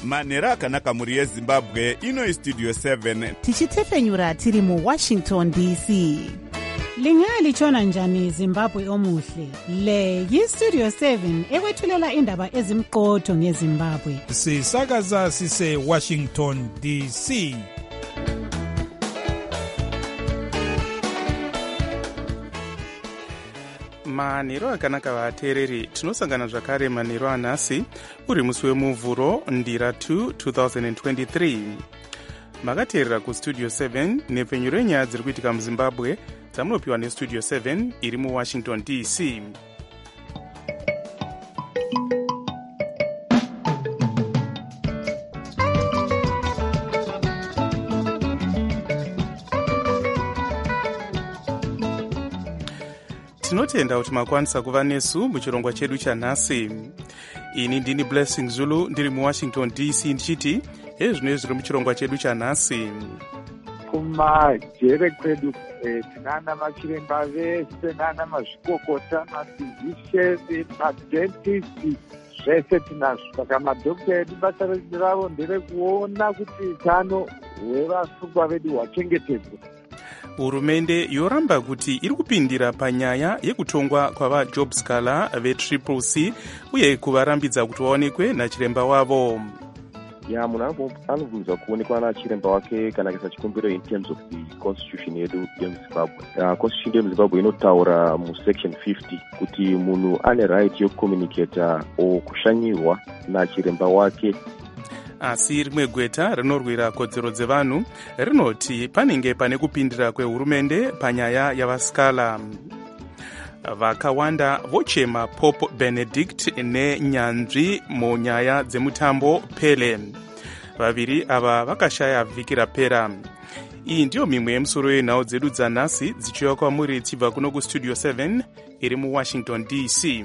manhero akanaka mhuri yezimbabwe. Ino istudio 7 tichitefenyura tiri muwashington dc. Lingalitshona njani Zimbabwe omuhle? Le yistudio 7 ekwethulela indaba ezimqotho ngeZimbabwe. Sisakaza sise Washington DC. Manhero akanaka vateereri, tinosangana zvakare manhero anhasi uri musi wemuvhuro ndira 2 2023. Makateerera kustudio 7 nepfenyuro yenyaya dziri kuitika muzimbabwe dzamunopiwa nestudio 7 iri muwashington dc. Tinotenda kuti makwanisa kuva nesu muchirongwa chedu chanhasi. Ini ndini Blessing Zulu ndiri muwashington dc ndichiti ezvino zviri muchirongwa chedu chanhasi. Kumajere kwedu tinana machiremba vese nana mazvikokota, mafizisheni, madhentisti, zvese tinazvo. Saka madhokita edu basa ravo nderekuona kuti utano hwevasungwa vedu hwachengetedzwa. Hurumende yoramba kuti iri kupindira panyaya yekutongwa kwavajob scholar vetriple C uye kuvarambidza kuti vaonekwe nachiremba wavo. Munhu anobvunza kuonekwa nachiremba wake kana akaisa chikumbiro in terms of the constitution yedu yemuzimbabwe. Constitution yemuzimbabwe inotaura musection 50 kuti munhu ane right yokucommunicata o kushanyirwa nachiremba wake. Asi rimwe gweta rinorwira kodzero dzevanhu rinoti panenge pane kupindira kwehurumende panyaya yavaskala. Vakawanda vochema Pope Benedict nenyanzvi munyaya dzemutambo Pele. Vaviri ava vakashaya vhiki rapera. Iyi ndiyo mimwe yemusoro yenhau dzedu dzanhasi dzichiuya kwamuri tichibva kuno kustudio 7 iri muwashington dc.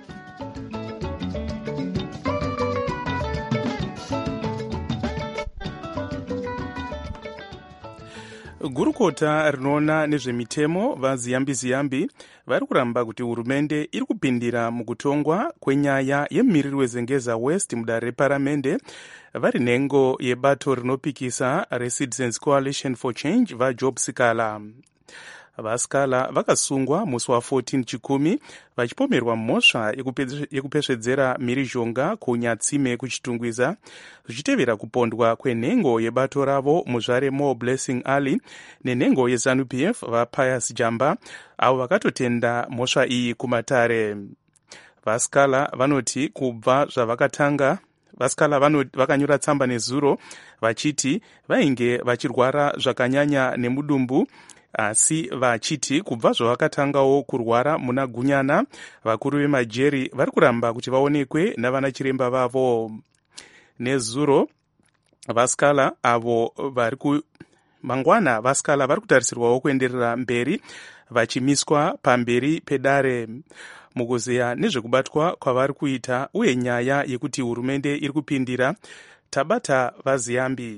Gurukota rinoona nezvemitemo vaziyambi-ziyambi vari kuramba kuti hurumende iri kupindira mukutongwa kwenyaya yemumiriri wezengeza West mudare reparamende vari nhengo yebato rinopikisa reCitizens Coalition for Change vaJob Sikala. Vaskala vakasungwa musi wa14 chikumi vachipomerwa mhosva yekupesvedzera mhirizhonga kunyatsime kuchitungwiza zvichitevera kupondwa kwenhengo yebato ravo muzvare Mo Blessing Ali nenhengo yeZANU-PF vaPius Jamba avo vakatotenda mhosva iyi kumatare. Vaskala vanoti kubva zvavakatanga vakanyora tsamba nezuro vachiti vainge vachirwara zvakanyanya nemudumbu, asi vachiti kubva zvavakatangawo kurwara muna gunyana vakuru vemajeri vari kuramba kuti vaonekwe navana chiremba vavo. Nezuro vaskala avo mangwana vaskala vari kutarisirwawo kuenderera mberi vachimiswa pamberi pedare. Mukuziya nezvekubatwa kwavari kuita uye nyaya yekuti hurumende iri kupindira, tabata vaziyambi.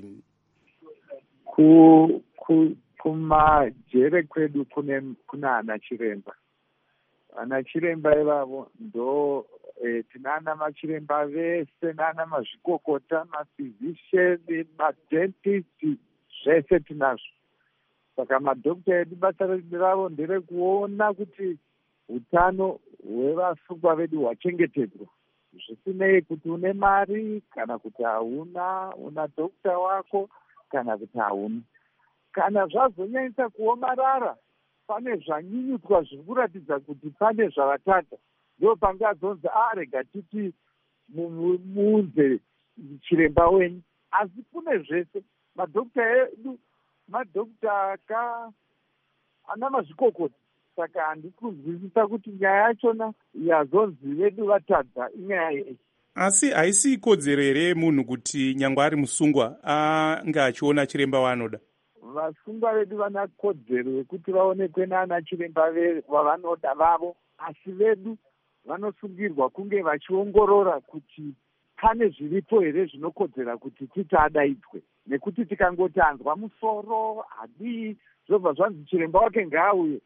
Kumajere kwedu kuna ana chiremba. Ana chiremba ivavo ndo tinana machiremba vese nana mazvikokota, mafizisheni, madhentisti, zvese tinazvo. Saka madhokita edu basa ravo nderekuona kuti utano hwevasungwa vedu hwachengetedzwa. Zvisinei kuti une mari kana kuti hauna, una dhokita wako kana kuti hauna. Kana zvazonyanyisa kuomarara, pane zvanyunyutswa zviri kuratidza kuti pane zvavatata, ndo pangazonzi rega titi muunze chiremba wenyu. Asi kune zvese madhokita edu, madhokita ana mazvikokota. Saka handisi kunzwisisa kuti nyaya yachona yazonzi vedu vatadza inyaya yei. Asi haisi kodzero here yemunhu kuti nyangwe ari musungwa ange achiona chiremba waanoda? Vasungwa vedu vana kodzero yekuti vaonekwe nana chiremba vavanoda vavo, asi vedu vanosungirwa kunge vachiongorora kuti pane zviripo here zvinokodzera kuti titi adaidzwe. Nekuti tikangoti anzwa musoro hadii zvobva zvanzi chiremba wake ngaauye,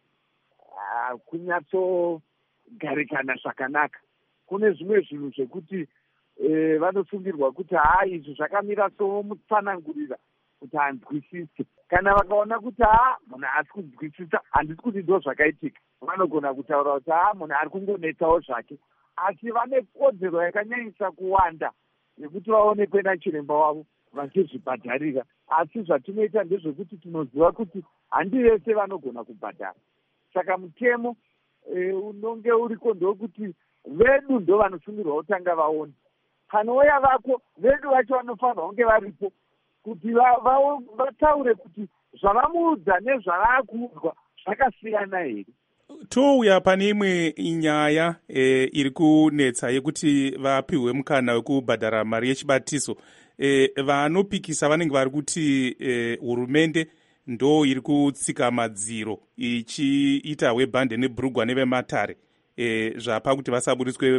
kunyatsogarikana zvakanaka. Kune zvimwe zvinhu zvekuti vanosungirwa kuti izvi zvakamira somutsanangurira kuti hanzwisise. Kana vakaona kuti munhu asi kunzwisisa, handisi kuti ndo zvakaitika, vanogona kutaura kuti munhu ari kungonetsawo zvake, asi vane kodzero yakanyanyisa kuwanda yekuti vaonekwe nachiremba wavo vachizvibhadharira. Asi zvatinoita ndezvekuti tinoziva kuti handi vese vanogona kubhadhara. Saka mutemo unonge uriko ndokuti vedu ndo vanosungirwa kutanga vaone. Panouya vako, vedu vacho vanofanirwa kunge varipo kuti vataure kuti zvavamuudza nezvavaakuudzwa zvakasiyana here. Touya pane imwe nyaya iri kunetsa yekuti vapiwe mukana wekubhadhara mari yechibatiso. Vanopikisa vanenge vari kuti hurumende ndo iri kutsika madziro ichiita webhande nebhurugwa nevematare zvapa kuti vasaburiswe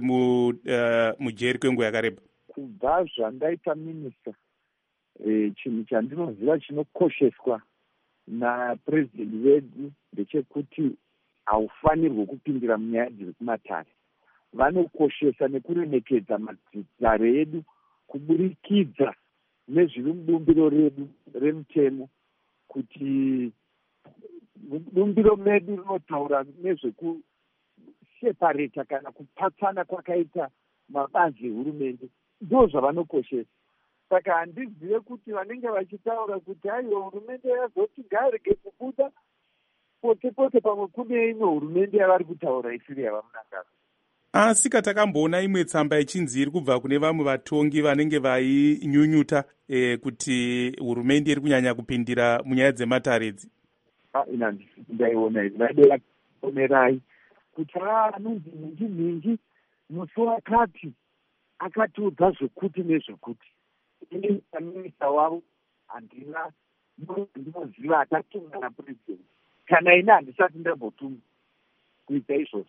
mujeri kwenguva yakareba. Kubva zvandaita minista, chinhu chandinoziva chinokosheswa napurezidendi vedu ndechekuti haufanirwe kupindira munyaya dziri kumatare. Vanokoshesa nekuremekedza madzitare edu kuburikidza nezviri mubumbiro redu remutemo, kuti bumbiro medu rinotaura nezvekushepareta kana kupatsana kwakaita mabazi ehurumende, ndo zvavanokoshesa. Saka handizive kuti vanenge vachitaura kuti aiwa hurumende yazoti ngaarege kubuda pote pote, pamwe kune imwe hurumende yavari kutaura isiri yavamunangana. Asi katakamboona imwe tsamba yechinzi iri kubva kune vamwe vatongi vanenge vainyunyuta kuti hurumende iri kunyanya kupindira munyaya dzematare idzi. Ina ndaiona izvi, vaidera kuonerai kuti anonzi minji musi wakati akatiudza zvekuti nezvekuti. Ini minista wavo handina ndinoziva atatumwa napurezidendi, kana ina handisati ndambotuma kuita izvozvo.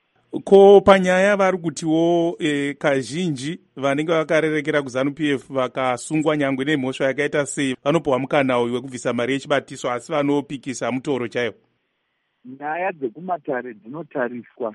Ko panyaya vari kutiwo kazhinji vanenge vakarerekera kuZANU-PF vakasungwa nyangwe nemhosva yakaita sei vanopiwa mukana uyu wekubvisa mari yechibatiso, asi vanopikisa mutoro chaiwo. Nyaya dzekumatare dzinotariswa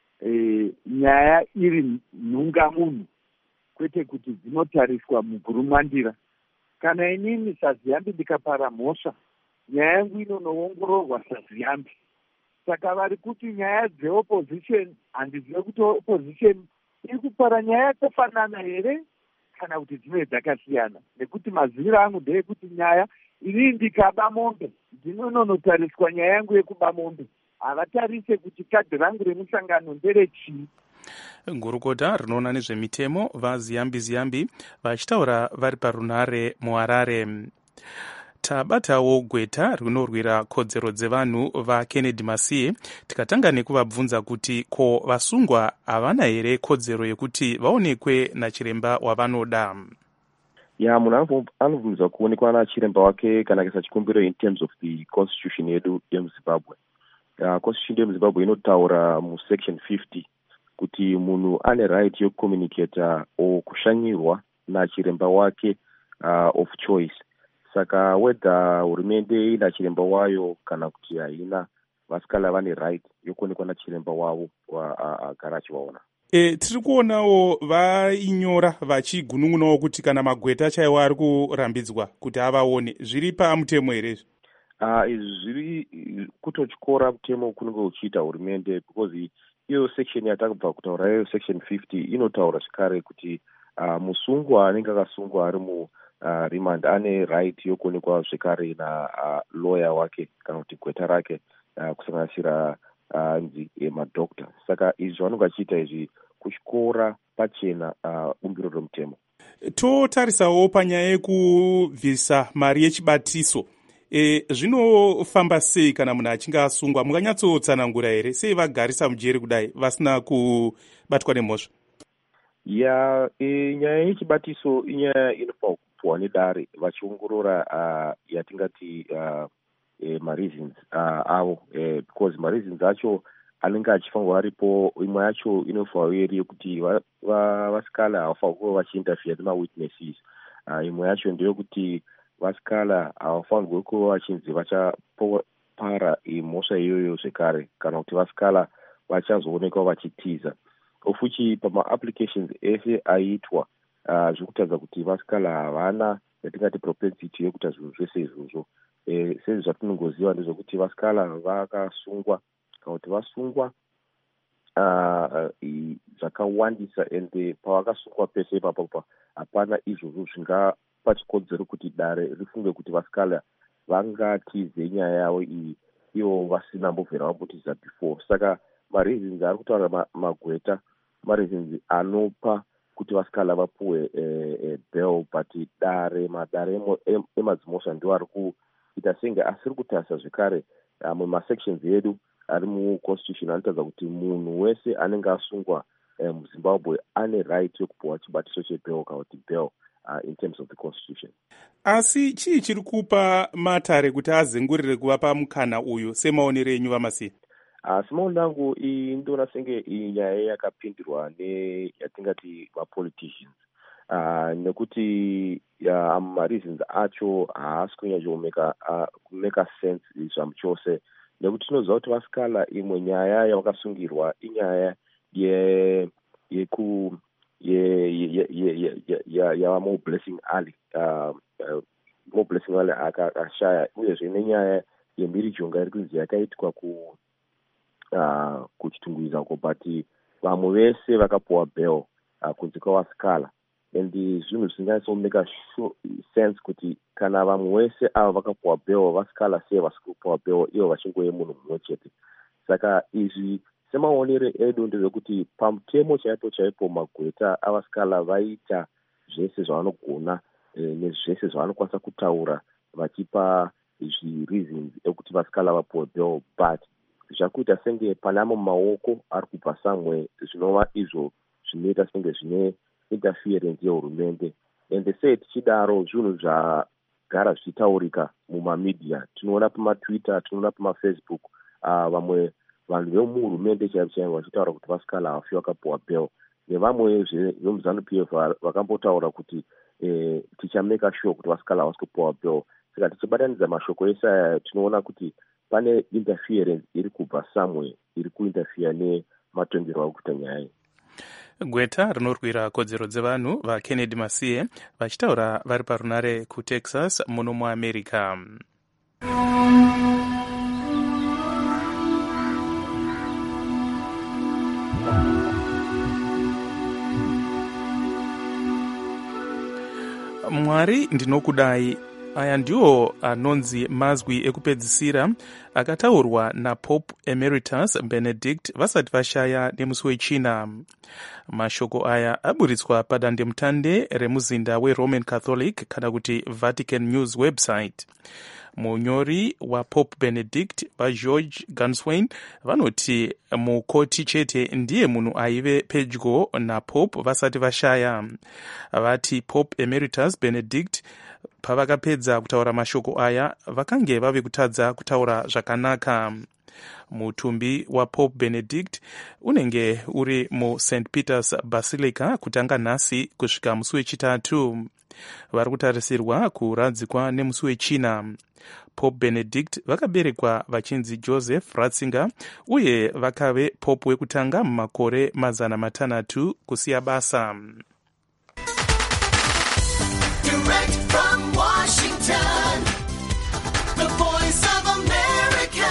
nyaya iri nhungamunhu, kwete kuti dzinotariswa mugurumwandira. Kana inini saZiyambi ndikapara mhosva, nyaya yangu inonoongororwa saZiyambi. Saka vari kuti nyaya dzeopposition, handizive kuti opposition iri kupara nyaya yakafanana here kana kuti dzimwe dzakasiyana, nekuti maziviro angu ndeyekuti nyaya iri ndikaba mombe ndinonotariswa nyaya yangu yekuba mombe, havatarise kuti kadhi rangu remusangano nderechii. Gurukota rinoona nezvemitemo vaZiyambi vachitaura vari parunare muHarare. Tabatawo gweta rinorwira kodzero dzevanhu vaKennedy Masiye, tikatanga nekuvabvunza kuti ko vasungwa havana here kodzero yekuti vaonekwe nachiremba wavanoda. Munhu anobvunza kuonekwa nachiremba wake kana akaisa chikumbiro in terms of the constitution yedu yemuZimbabwe. Constitution yemuZimbabwe inotaura musection 50 kuti munhu ane right yokucommunicata o kushanyirwa nachiremba wake of choice. Saka whether hurumende ina chiremba wayo kana kuti haina, vasikala vane right yokuonekwa nachiremba wavo agara achivaona. Tiri kuonawo vainyora vachigunun'unawo kuti kana magweta chaiwo ari kurambidzwa kuti avaone. Zviri pamutemo here? Izvi zviri kutotyora mutemo kunenge uchiita hurumende, because iyo section yatakubva kutaura iyo section 50 inotaura zvekare kuti musungwa anenge akasungwa ari remand ane right yokuonekwa zvekare lawyer wake kana kuti gweta rake kusanganisira madhokta. Saka izvi zvanonge achiita izvi kutyora pachena bumbiro remutemo. Totarisawo panyaya yekubvisa mari yechibatiso, zvinofamba sei kana munhu achinge asungwa? Munganyatsotsanangura here sei vagarisa mujeri kudai vasina kubatwa nemhosva? Nyaya yechibatiso inyaya inofanira kupuwa nedare vachiongorora yatingati mareasons avo, because mareasons acho anenge achifanirwa aripo. Imwe yacho inofanirwa iri yekuti vasikala havafanirwa kuva vachiinterfere nemawitnesses. Imwe yacho ndeyekuti vasikala havafanirwe kuva vachinzi vachapara mhosva iyoyo zvekare, kana kuti vasikala vachazoonekwa vachitiza. Ofuchi pama-applications ese aiitwa zvirikutaridza kuti vasikana havana yatingati propensity yekuita zvinhu zvese izvozvo. Sezvo zvatinongoziva ndezvekuti vasikana vakasungwa kana kuti vasungwa zvakawandisa, ende pavakasungwa pese ipapo hapana izvozvo zvingapa chikodzero kuti dare rifunge kuti vasikana vangatize nyaya yavo iyi ivo vasina mbobvera vambotiza before. Saka mareasons ari kutaura Magweta mareasons anopa kuti vasikana vapuwe bail, but madare emadzimosva ndiwo ari kuita senge asiri kutarisa zvekare mumasections edu ari muconstitution anotaridza kuti munhu wese anenge asungwa muZimbabwe ane right yekupuwa chibatiso chebail kana kuti bail in terms of the constitution. Asi chii chiri kupa Matare kuti azengurire kuvapa mukana uyu semaonero enyu vaMasiye? Semaonero angu iyi ndinoona senge iyi nyaya yakapindirwa yatingati mapoliticians, nekuti mareasons acho haasi kunyanya kumeka sense zvamu chose, nekuti tinoziva kuti vasikana imwe nyaya yavakasungirwa inyaya yava Blessing Ali akashaya, uyezve nenyaya yemhirijonga iri kunzi yakaitwa kuchitungwiza uko, but vamwe vese vakapuwa bail kunze kwavasikana, and zvinhu zvinganyatsomeka sense kuti kana vamwe vese ava vakapuwa bail vasikana sei vasiri kupuwa bail ivo vachingoye munhu mumwe chete. Saka izvi semaonero edu ndezvekuti pamutemo chaipo Magweta avasikana vaita zvese zvavanogona nezvese zvavanokwanisa kutaura vachipa reasons ekuti vasikana vapuwe bail, but zvakuita senge pane amwe maoko ari kubva samwe zvinova izvo zvinoita senge zvine interference yehurumende. Ende sei tichidaro zvinhu zvagara zvichitaurika mumamedia, tinoona pamatwitter, tinoona pamafacebook, vamwe vanhu vemuhurumende chaivo vachitaura kuti vasikana havafi vakapuwa bail, nevamwe vemuZANU-PF vakambotaura kuti tichameka sure kuti vasikana havasi kupuwa bail. Saka tichibatanidza mashoko ese aya tinoona kuti pane interference iri kubva samwe iri kuinterfere nematongerwo ari kuita nyaya iyi. Gweta rinorwira kodzero dzevanhu vaKennedy Masiye vachitaura vari parunare kuTexas muno muAmerica. Mwari ndinokudai, aya ndiwo anonzi mazwi ekupedzisira akataurwa naPope Emeritus Benedict vasati vashaya nemusi wechina. Mashoko aya aburitswa padandemutande remuzinda weRoman Catholic kana kuti Vatican News website. Munyori waPope Benedict vaGeorge Gunswain vanoti mukoti chete ndiye munhu aive pedyo naPope vasati vashaya. Vati Pope Emeritus Benedict pavakapedza kutaura mashoko aya vakange vave kutadza kutaura zvakanaka. Mutumbi waPope Benedict unenge uri muSt Peter's Basilica kutanga nhasi kusvika musi wechitatu. Vari kutarisirwa kuradzikwa nemusi wechina. Pope Benedict vakaberekwa vachinzi Joseph Ratzinger uye vakave pope wekutanga mumakore 600 kusiya basa. Direct from Washington, the voice of America,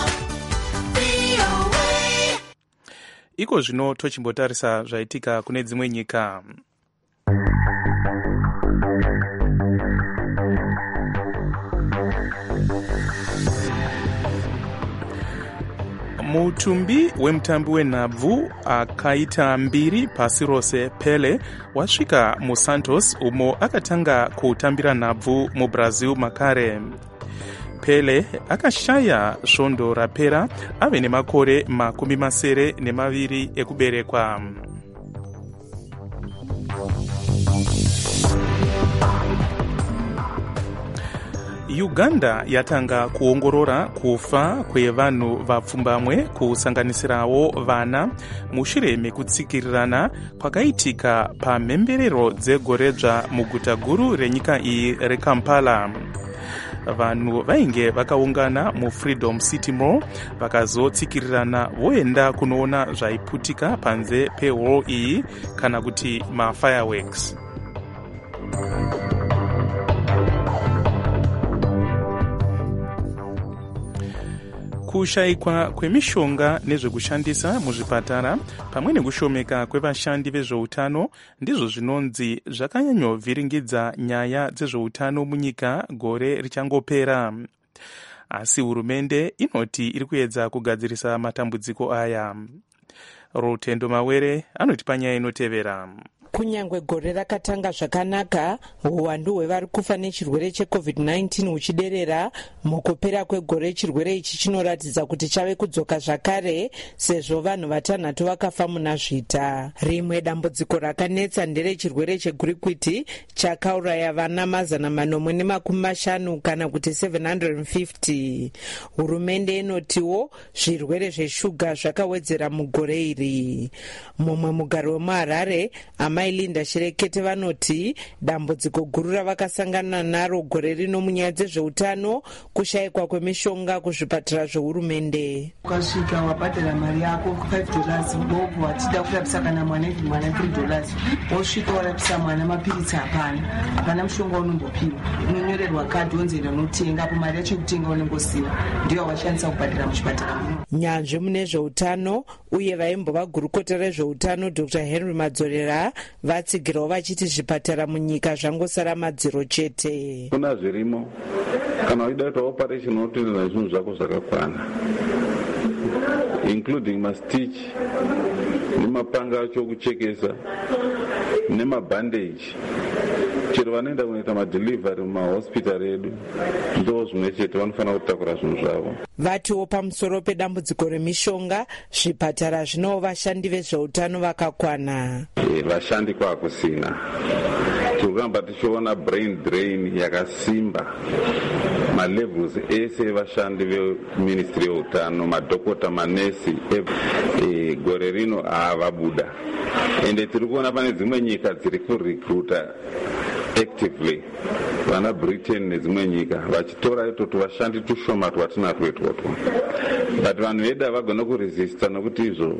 VOA. Iko zvino tochimbotarisa zvaitika kune dzimwe nyika. Mutumbi wemutambi wenhabvu akaita mbiri pasi rose Pele wasvika muSantos umo akatanga kutambira nhabvu muBrazil makare. Pele akashaya svondo rapera ave nemakore 72 ekuberekwa. Uganda yatanga kuongorora kufa kwevanhu vapfumbamwe kusanganisirawo vana mushure mekutsikirirana kwakaitika pamhemberero dzegoredzva muguta guru renyika iyi reKampala. Vanhu vainge vakaungana muFreedom City Mall vakazotsikirirana voenda kunoona zvaiputika panze pehall iyi kana kuti mafireworks. Kushayikwa kwemishonga nezvekushandisa muzvipatara pamwe nekushomeka kwevashandi vezveutano ndizvo zvinonzi zvakanyanyovhiringidza nyaya dzezveutano munyika gore richangopera. Asi hurumende inoti iri kuedza kugadzirisa matambudziko aya. Rutendo Mawere anoti panyaya inotevera. Kunyangwe gore rakatanga zvakanaka, uwandu hwevari kufa nechirwere cheCovid-19 huchiderera, mukupera kwegore chirwere ichi chinoratidza kuti chave kudzoka zvakare, sezvo vanhu 6 vakafa muna zvita. Rimwe dambudziko rakanetsa nderechirwere chegwirikwiti chakauraya vana 450 kana kuti 750. Hurumende inotiwo zvirwere zveshuga zvakawedzera mugore iri. Mumwe mugari wemuHarare, Linda Shirekete vanoti dambudziko guru ravakasangana naro gore rino munyaya dzezveutano kushayikwa kwemishonga kuzvipatara zvehurumende. Ukasvika wabhadhara mari yako $5 bobu watida kurapisa kana mwana $3, wosvika warapisa mwana mapiritsi hapana mushonga unombopiwa, unonyorerwa kadhi wonzenda unotenga, apo mari yacho yekutenga unongosiwa ndiyo washandisa kubhadhara muchipatara muno. Nyanzvi mune zveutano uye vaimbova gurukota rezveutano Dr. Henry Madzorera vatsigirawo vachiti zvipatara munyika zvangosara madziro chete. Kuna zvirimo kana waida kuita operation unotenderana zvinhu zvako zvakakwana, including mastitch nemapanga acho okuchekesa nemabandage. Chero vanoenda kunoita madelivery mumahospitari edu ndo zvimwe chete vanofanira kutakura zvinhu zvavo. Vatiwo pamusoro pedambudziko remishonga, zvipatara zvinowo vashandi vezveutano vakakwana. Vashandi kwakusina, tirikamba tichiona brain drain yakasimba. Malevels ese vashandi veministry yeutano, madhokota, manesi, gore rino avabuda. Ende tiri kuona pane dzimwe nyika dziri kurecruita actively, vana Britain nedzimwe nyika vachitora itoto vashandi tushoma twatinatwo itwotwo, but vanhu vedu havagona kuresista nokuti izvo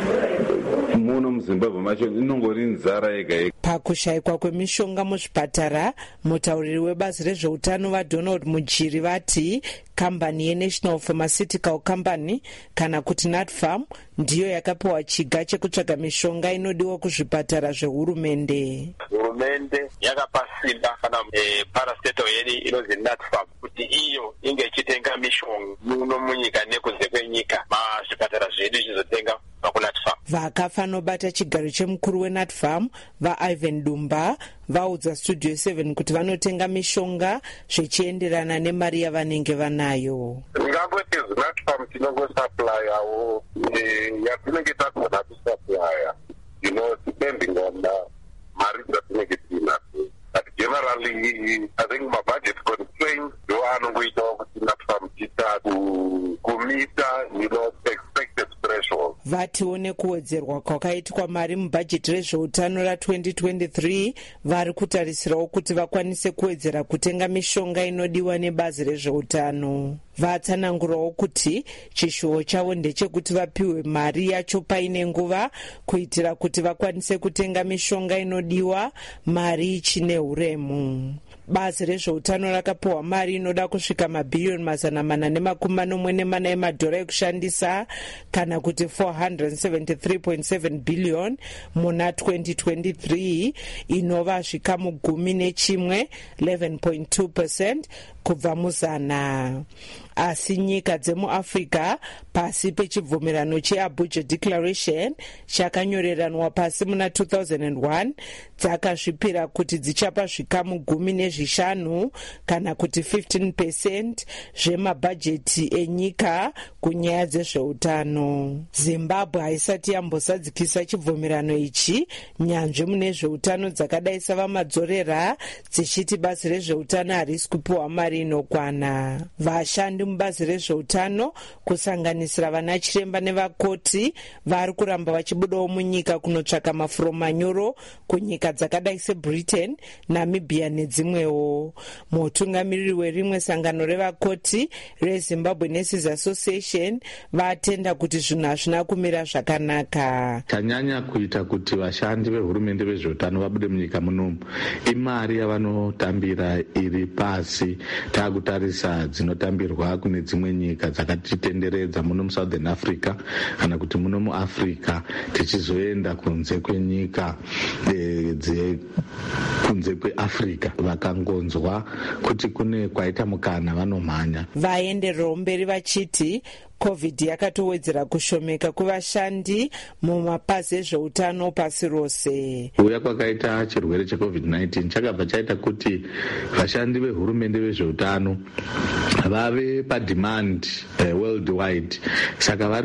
muno muZimbabwe macho inongori nzara yega yega. Pakushayikwa kwemishonga muzvipatara, mutauriri webazi rezveutano vaDonald Mujiri vati kambani yeNational Pharmaceutical Company kana kuti Natfarm ndiyo yakapiwa chiga chekutsvaga mishonga inodiwa kuzvipatara zvehurumende. Hurumende yakapa simba kana parastatal yedu inonzi Natfarm kuti iyo inge ichitenga mishonga muno munyika nekunze kwenyika, mazvipatara zvedu chizotenga pakuNatfarm. Vakafa nobata chigaro chemukuru weNatfarm vaIvan Dumba vaudza Studio 7 kuti vanotenga mishonga zvichienderana nemari yavanenge vanayo. Ngangoti Natfarm tinongosupplyavo yatinenge tagona kusupply, depending on mari dzatinenge tinadzo. But generally, I think my budget constraints do anongoitawo kuti Natfarm kumita expected threshold. Vatiwo nekuwedzerwa kwakaitwa mari mubhajeti rezveutano ra2023 vari kutarisirawo kuti vakwanise kuwedzera kutenga mishonga inodiwa nebazi rezveutano. Vatsanangurawo kuti chishuwo chavo ndechekuti vapiwe mari yacho paine nguva kuitira kuti vakwanise kutenga mishonga inodiwa mari ichine huremu. Bazi rezveutano rakapiwa mari inoda kusvika mabhiriyoni $440 emadhora ekushandisa kana kuti 473.7 billion muna 2023, inova zvikamu 11 11.2% kubva muzana. Asi nyika dzemuAfrica pasi pechibvumirano cheAbuja Declaration chakanyoreranwa pasi muna 2001 dzakazvipira kuti dzichapa zvikamu 15 kana kuti 15% zvemabhajeti enyika kunyaya dzezveutano. Zimbabwe haisati yambosadzikisa chibvumirano ichi. Nyanzvi mune zveutano dzakadai savamadzorera dzichiti bazi rezveutano harisi kupiwa mari inokwana. Vashandi mubazi rezveutano kusanganisira vana chiremba nevakoti vari kuramba vachibudawo munyika kunotsvaka mafuro manyoro kunyika dzakadai seBritain, Namibia nedzimwe. vamwewo. Mutungamiriri werimwe sangano revakoti reZimbabwe Nurses Association vatenda kuti zvinhu hazvina kumira zvakanaka. Chanyanya kuita kuti vashandi vehurumende vezveutano vabude munyika munomu imari yavanotambira iri pasi. Takutarisa dzinotambirwa kune dzimwe nyika dzakatitenderedza muno muSouthern Africa kana kuti muno muAfrica, tichizoenda kunze kwenyika kunze kweAfrica. Vakangonzwa kuti kune kwaita mukana vanomhanya. Vaenderero mberi vachiti COVID yakatowedzera kushomeka kuvashandi mumapazi ezveutano pasi rose. Kuuya kwakaita chirwere cheCovid-19 chakabva chaita kuti vashandi vehurumende vezveutano vave pademand worldwide. Saka vari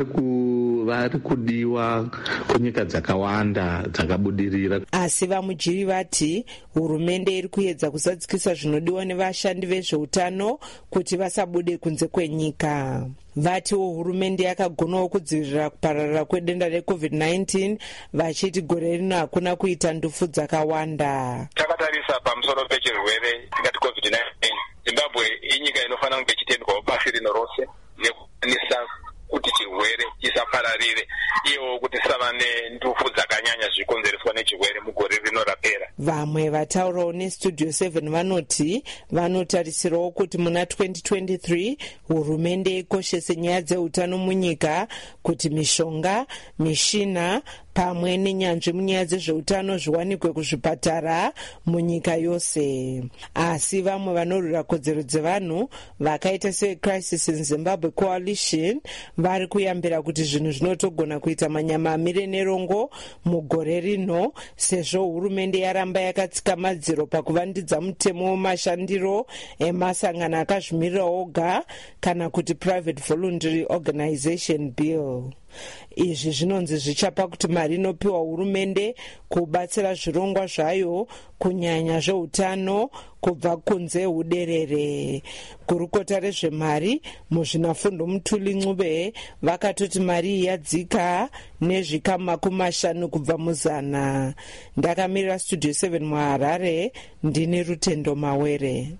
kudiwa kunyika dzakawanda dzakabudirira. Asi vamujiri vati hurumende iri kuedza kuzadzikisa zvinodiwa nevashandi vezveutano kuti vasabude kunze kwenyika. Vatiwo hurumende yakagonawo kudzivirira kupararira kwedenda reCovid-19 vachiti gore rino hakuna kuita ndufu dzakawanda. Takatarisa pamusoro pechirwere tingati COVID-19, Zimbabwe inyika inofanira kunge ichitendwawo pasi rino rose nekukwanisa kuti chirwere chisapararire, iyo kuti sava nendufu dzakanyanya zvikonzereswa nechirwere mugore rino rapera. Vamwe vataurawo neStudio 7 vanoti vanotarisirawo kuti muna 2023 hurumende ikoshese nyaya dzeutano munyika, kuti mishonga, mishina pamwe nenyanzvi munyaya dzezveutano zviwanikwe kuzvipatara munyika yose. Asi vamwe vanorwira kodzero dzevanhu vakaita seCrisis in Zimbabwe Coalition vari kuyambira kuti zvinhu zvinotogona kuita manyama amire nerongo mugore rino, sezvo hurumende yaramba yakatsika madziro pakuvandidza mutemo wemashandiro emasangano akazvimirira oga kana kuti Private Voluntary Organization Bill. Izvi zvinonzi zvichapa kuti mari inopiwa hurumende kubatsira zvirongwa zvayo kunyanya zveutano kubva kunze uderere. Gurukota rezvemari muzvinafundo Mutuli Ncube vakatoti mari iyi yadzika nezvikamu 50 kubva muzana. Ndakamirira Studio 7 muHarare, ndini Rutendo Mawere.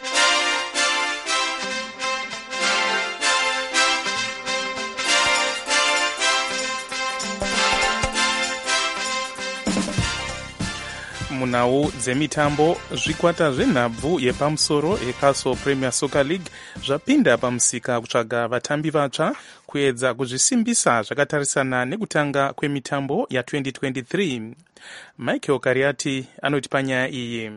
Munhau dzemitambo, zvikwata zvenhabvu yepamusoro eCastle Premier Soccer League zvapinda pamusika kutsvaga vatambi vatsva kuedza kuzvisimbisa zvakatarisana nekutanga kwemitambo ya2023. Michael Kariati anoti panyaya iyi.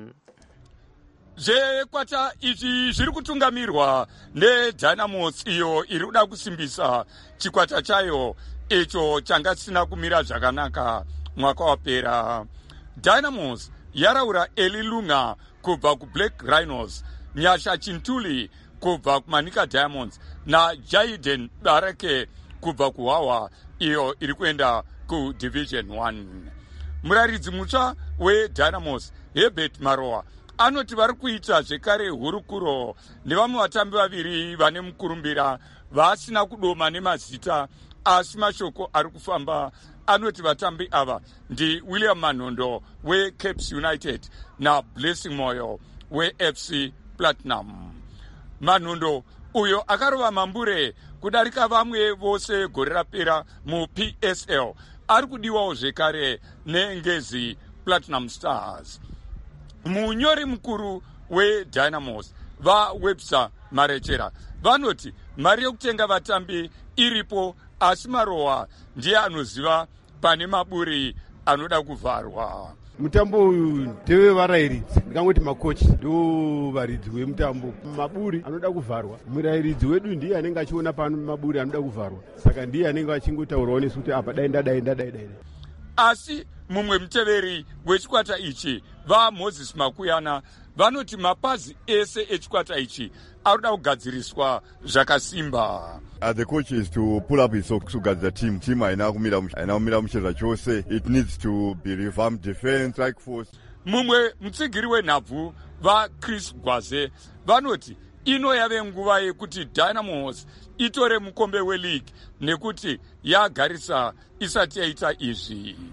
Zvekwata izvi zviri kutungamirwa neDynamos, iyo iri kuda kusimbisa chikwata chayo icho changa chisina kumira zvakanaka mwaka wapera. Dynamos yaraura Eli Lunga kubva kuBlack Rhinos, Nyasha Chintuli kubva kuManika Diamonds naJaiden Bareke kubva kuHwawa, iyo iri kuenda kuDivision 1. Muraridzi mutsva weDynamos Herbert Maroa anoti vari kuita zvekare hurukuro nevamwe vatambi vaviri vane mukurumbira vasina kudoma nemazita, asi mashoko ari kufamba anoti vatambi ava ndi William Manondo weCapes United naBlessing Moyo weFC Platinum. Manondo uyo akarova mambure kudarika vamwe vose gore rapera muPSL ari kudiwawo zvekare neNgezi Platinum Stars. Munyori mukuru weDynamos vaWebster Marechera vanoti mari yokutenga vatambi iripo, asi Maroa ndiye anoziva pane maburi anoda kuvharwa. Mutambo uyu ndevevarayiridzi, ndingangoti makochi ndo varidzi vemutambo. Maburi anoda kuvharwa, murayiridzi wedu ndiye anenge achiona pano maburi anoda kuvharwa, saka ndiye anenge achingotaurawo nesu kuti apa dai ndadai. Asi mumwe muteveri wechikwata ichi vaMoses Makuyana vanoti mapazi ese echikwata ichi arikuda kugadziriswa zvakasimba. The coach is to pull up his socks to guide the team. Team haina kumira mucheza chose. It needs to be revamped defense, strike force. Mumwe mutsigiri wenhabvu vaChris Gwaze vanoti ino yave nguva yekuti Dynamos itore mukombe weleague nekuti yagarisa isati yaita izvi.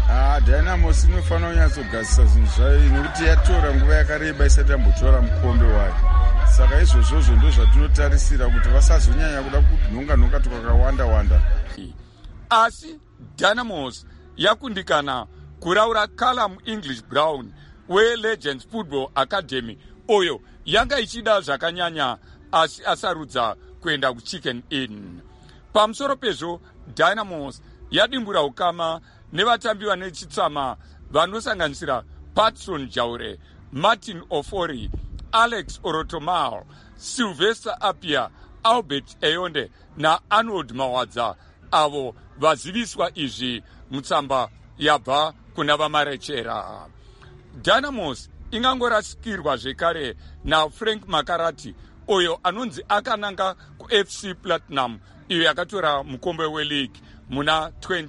Dynamos inofanira kunyatsogadzisa zvinhu zvayo nekuti yatora nguva yakareba isati yambotora mukombe wayo. Saka izvozvozvo ndo zvatinotarisira kuti vasazonyanya kuda kunhonga tukakawanda. Asi Dynamos yakundikana kuraura Callum English Brown weLegends Football Academy oyo yanga ichida zvakanyanya asi asarudza kuenda kuChicken Inn. Pamusoro pezvo Dynamos yadimbura ukama nevatambi vane chitsama vanosanganisira Patson Jaure, Martin Ofori, Alex Orotomal, Sylvester Apia, Albert Eyonde na Arnold Mawadza, avo vaziviswa izvi mutsamba yabva kuna vamarechera. Dynamos ingangorasikirwa zvekare naFrank Makarati oyo anonzi akananga kuFC Platinum iyo yakatora mukombe weLeague muna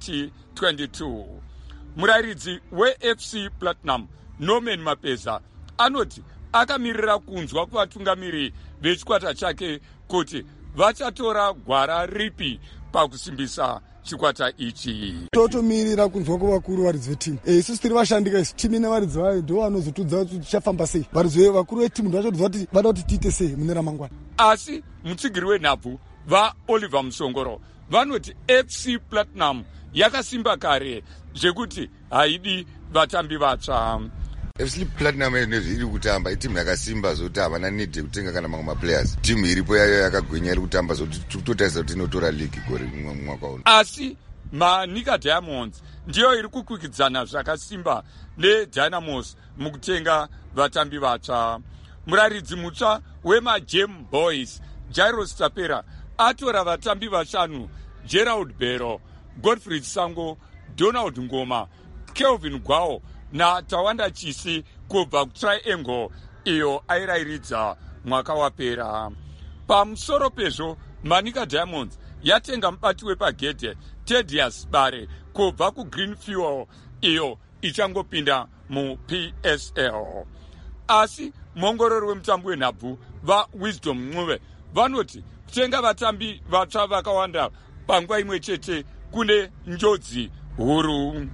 2022. Murairidzi weFC Platinum Norman Mapeza anoti akamirira kunzwa kuvatungamiri vechikwata chake kuti vachatora gwara ripi pakusimbisa chikwata ichi. Totomirira kunzwa kuvakuru varidzi vetimu. Isusu tiri vashandi isi timu ine varidzi vayo ndo vanozotudza kuti tichafamba sei. Varidzi vakuru vetimu ndo vachotudza kuti vada kuti tiite sei mune ramangwana. Asi mutsigiri wenhabvu vaOliver Musongoro vanoti FC Platinum yakasimba kare zvekuti haidi vatambi vatsva. FC Platinum iri kutamba itimu yakasimba zvokuti havana need yekutenga kana mamwe maplayers. Timu iripo yayo yakagwinya iri kutamba zvokuti totarisa kuti inotora league gore mwaka uno. Asi Manika Diamonds ndiyo iri kukwikwidzana zvakasimba neDynamos mukutenga vatambi vatsva. Muraridzi mutsva weMagem Boys Jairus Tapera atora vatambi vashanu: Gerald Bero, Godfrey Sango, Donald Ngoma, Kelvin Gwao na Tawanda Chisi kubva kuTriangle iyo airairidza mwaka wapera. Pamusoro pezvo Manika Diamonds yatenga mubati wepagedhe Tedious Bare kubva kuGreen Fuel iyo ichangopinda muPSL. Asi muongorori wemutambo wenhabvu vaWisdom Ncube vanoti kutenga vatambi vatsva vakawanda panguva imwe chete kune njodzi huru.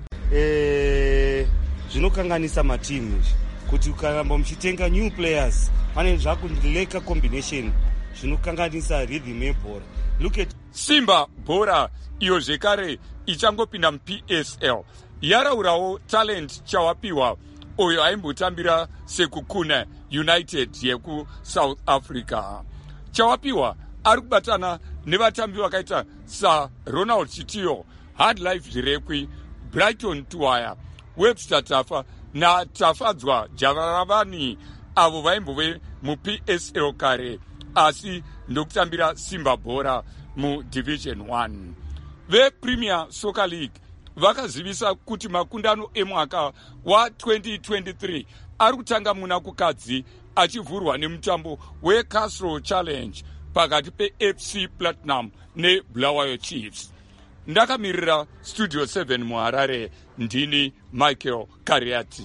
Zvinokanganisa matimu kuti ukaramba muchitenga new players pane zvakuleka combination zvinokanganisa rhythm yebhora. Look at Simba Bora iyo zvekare ichangopinda muPSL yaraurawo talent chawapiwa oyo aimbotambira seKukuna United yekuSouth Africa. Chawapiwa ari kubatana nevatambi vakaita saRonald Chitiyo, Hardlife Zvirekwi, Brighton Tuwaya, Webster Tafa na Tafadzwa Javaravani avo vaimbove muPSL kare asi ndokutambira Simba Bora muDivision 1. VePremier Soccer League vakazivisa kuti makundano emwaka wa2023 ari kutanga muna kukadzi achivhurwa nemutambo weCastro Challenge pakati peFC Platinum neBulawayo Chiefs. Ndakamirira Studio 7 muHarare, ndini Michael Kariati.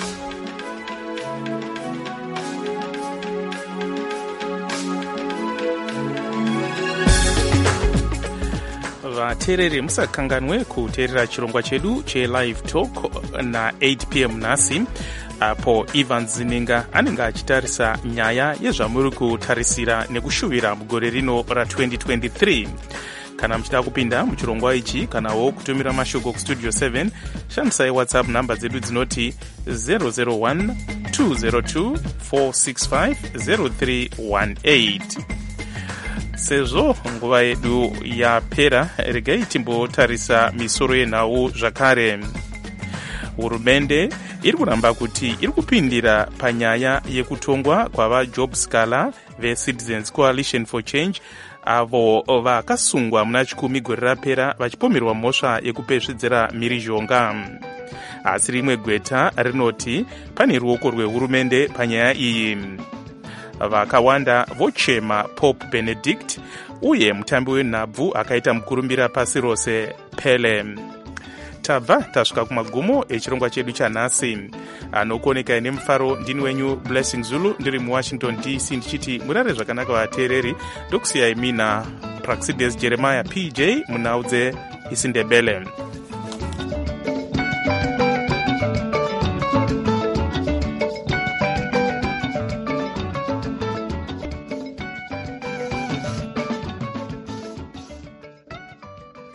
vateereri musakanganwe kuteerera chirongwa chedu chelive talk na 8 p.m. nhasi apo Evans Zininga anenge achitarisa nyaya yezvamuri kutarisira nekushuvira mugore rino ra2023. Kana muchida kupinda muchirongwa ichi kanawo kutumira mashoko kustudio 7 shandisai whatsapp namba dzedu dzinoti 001 202 465 0318. Sezvo nguva yedu yapera, regai timbotarisa misoro yenhau zvakare. Hurumende iri kuramba kuti iri kupindira panyaya yekutongwa kwava job scholar veCitizens Coalition for Change avo vakasungwa muna chikumi gore rapera vachipomerwa mhosva yekupesvedzera mhirizhonga. Asi rimwe gweta rinoti pane ruoko rwehurumende panyaya iyi. Vakawanda vochema Pope Benedict uye mutambi wenhabvu akaita mukurumbira pasi rose Pele. Tabva tasvika kumagumo echirongwa chedu chanhasi. Anokuonekai nemufaro ndini wenyu Blessing Zulu ndiri muWashington DC ndichiti murare zvakanaka vateereri, ndokusiyai mina Praxides Jeremiah PJ munhau dzeIsindebele.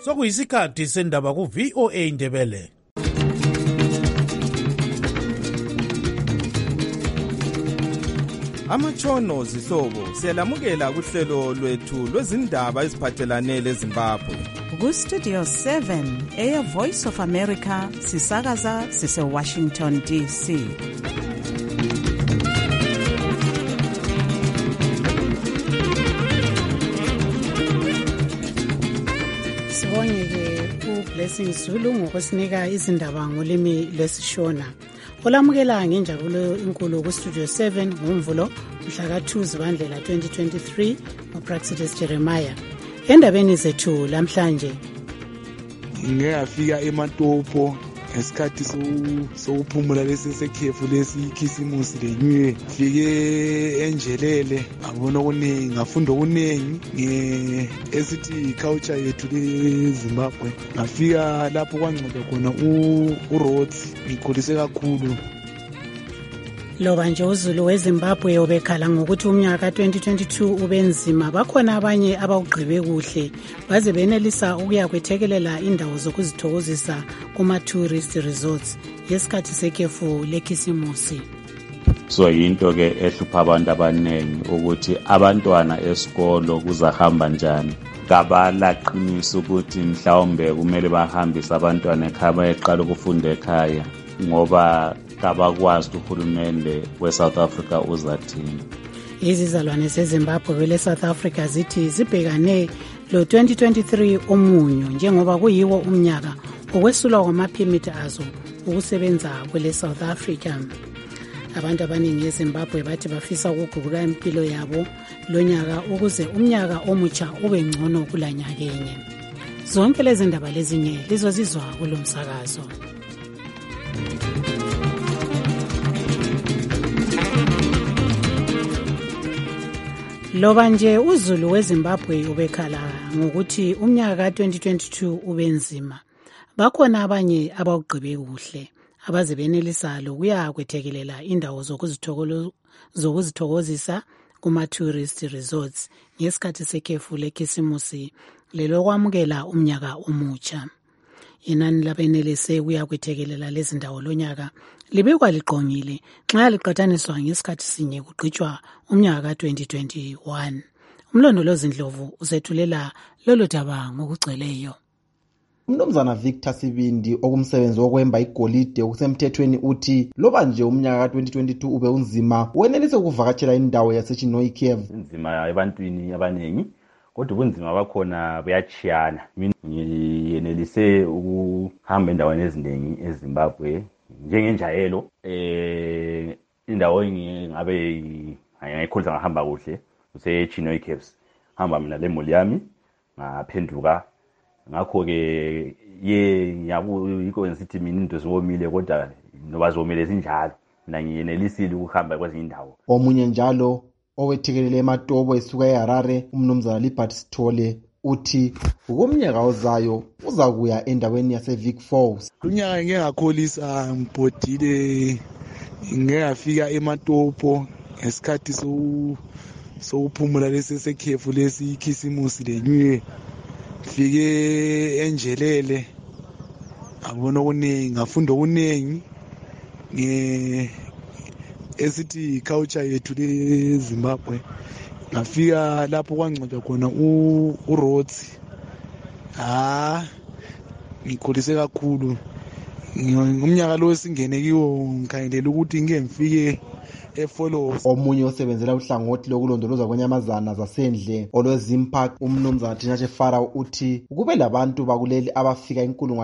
sokuyisikhathi sendaba ku-VOA Indebele. Amatshono zihlobo siyalamukela kuhlelo lwethu lwezindaba eziphathelane leZimbabwe. Ku-Studio 7 Air Voice of America sisakaza sise-Washington DC. Sibonge-ke uBlessing Zulu ngokusinika izindaba ngolimi lwesishona. Olamukela ngenjabulo inkulu ku-Studio 7 ngomvulo mhla ka-2 Zibandlela 2023 uPraxidis Jeremiah. Endabeni zethu lamhlanje ngiyafika eMatopo ngesikhathi sokuphumula lesi sekhefu lesi ikhisimusi lenywe, fike enjelele ngabona okuningi, ngafunda okuningi esithi culture yethu leZimbabwe. Ngafika lapho kwangcwatshwa khona uRhodes, ngikholise kakhulu. Loba nje uZulu weZimbabwe ubekhala ngokuthi umnyaka ka-2022 ubenzima, bakhona abanye abawugqibe kuhle baze benelisa ukuya kwethekelela indawo zokuzithokozisa kuma-tourist resorts yesikhathi sekhefu lekhisimusi. So yinto ke ehlupha abantu abaningi ukuthi abantwana esikolo kuzahamba njani. Kabalaqinisa ukuthi mhlawumbe kumele bahambise abantwana ekhaya bayeqala ukufunda ekhaya ngoba kabakwazi uhulumende we-South Africa uzathini. Izizalwane zeZimbabwe kwele South Africa zithi zibhekane lo 2023 omunyo njengoba kuyiwo umnyaka okwesulwa kwamaphemithi azo ukusebenza kwele South Africa. Abantu abaningi eZimbabwe bathi bafisa ukuguqula impilo yabo lonyaka ukuze umnyaka omutsha ube ngcono kulanyakenye. Zonke lezi ndaba lezinye lizozizwa kulo msakazo. Loba nje uZulu weZimbabwe ubekhala ngokuthi umnyaka ka-2022 ubenzima, bakhona abanye abawugqibe kuhle abaze benelisa lokuya kwethekelela indawo zokuzithokozisa kuma-tourist resorts ngesikhathi sekhefu lekhisimusi lelo kwamukela umnyaka omutsha. Inani labenelise kuya kwethekelela lezi ndawo lonyaka libekwa liqongile nxa liqathaniswa ngesikhathi sinye kugqitshwa umnyaka ka-2021. Umlondolozi Ndlovu usethulela lolu daba ngokugcweleyo. Umnumzana Victor Sibindi okumsebenzi wokwemba igolide okusemthethweni uthi loba nje umnyaka ka-2022 ube unzima, wenelise ukuvakatshela indawo yaseChinoy Cave. Inzima ebantwini abaningi kodwa ubunzima bakhona buyachiyana. Mina ngiyenelise ukuhamba endaweni eziningi eZimbabwe njengenjayelo. Indawo ngabe ngayikholisa ngahamba kuhle kuseChinoy Caves. Hamba mina lemoli yami ngaphenduka. Ngakho-ke yiko ngisithi mina into ziwomile kodwa noba ziwomile zinjalo mina ngiyenelisile ukuhamba kwezinye indawo. Omunye njalo owethekelele eMatopo esuka eHarare, umnumzana Libert Sithole uthi ukomnyaka ozayo uza kuya endaweni yaseVic Falls. Unyaka ngeke ngakholisa ngibhodile, ngiyafika eMatopo ngesikhathi sokuphumula lesi sekhefu lesi ikhisimusi lenywe, fike enjelele ngabona okuningi, ngafunda okuningi esithi culture yethu leZimbabwe. Ngafika lapho kwangcwatshwa khona uRhodes, ngikholise kakhulu. Umnyaka lo singene kiwo ngikhangelela ukuthi ngeke ngifike eFollows. Omunye osebenzela uhlangothi lokulondolozwa kwenyamazana zasendle olweZimpark, umnumzana Tinashe Farao uthi kube labantu bakuleli abafika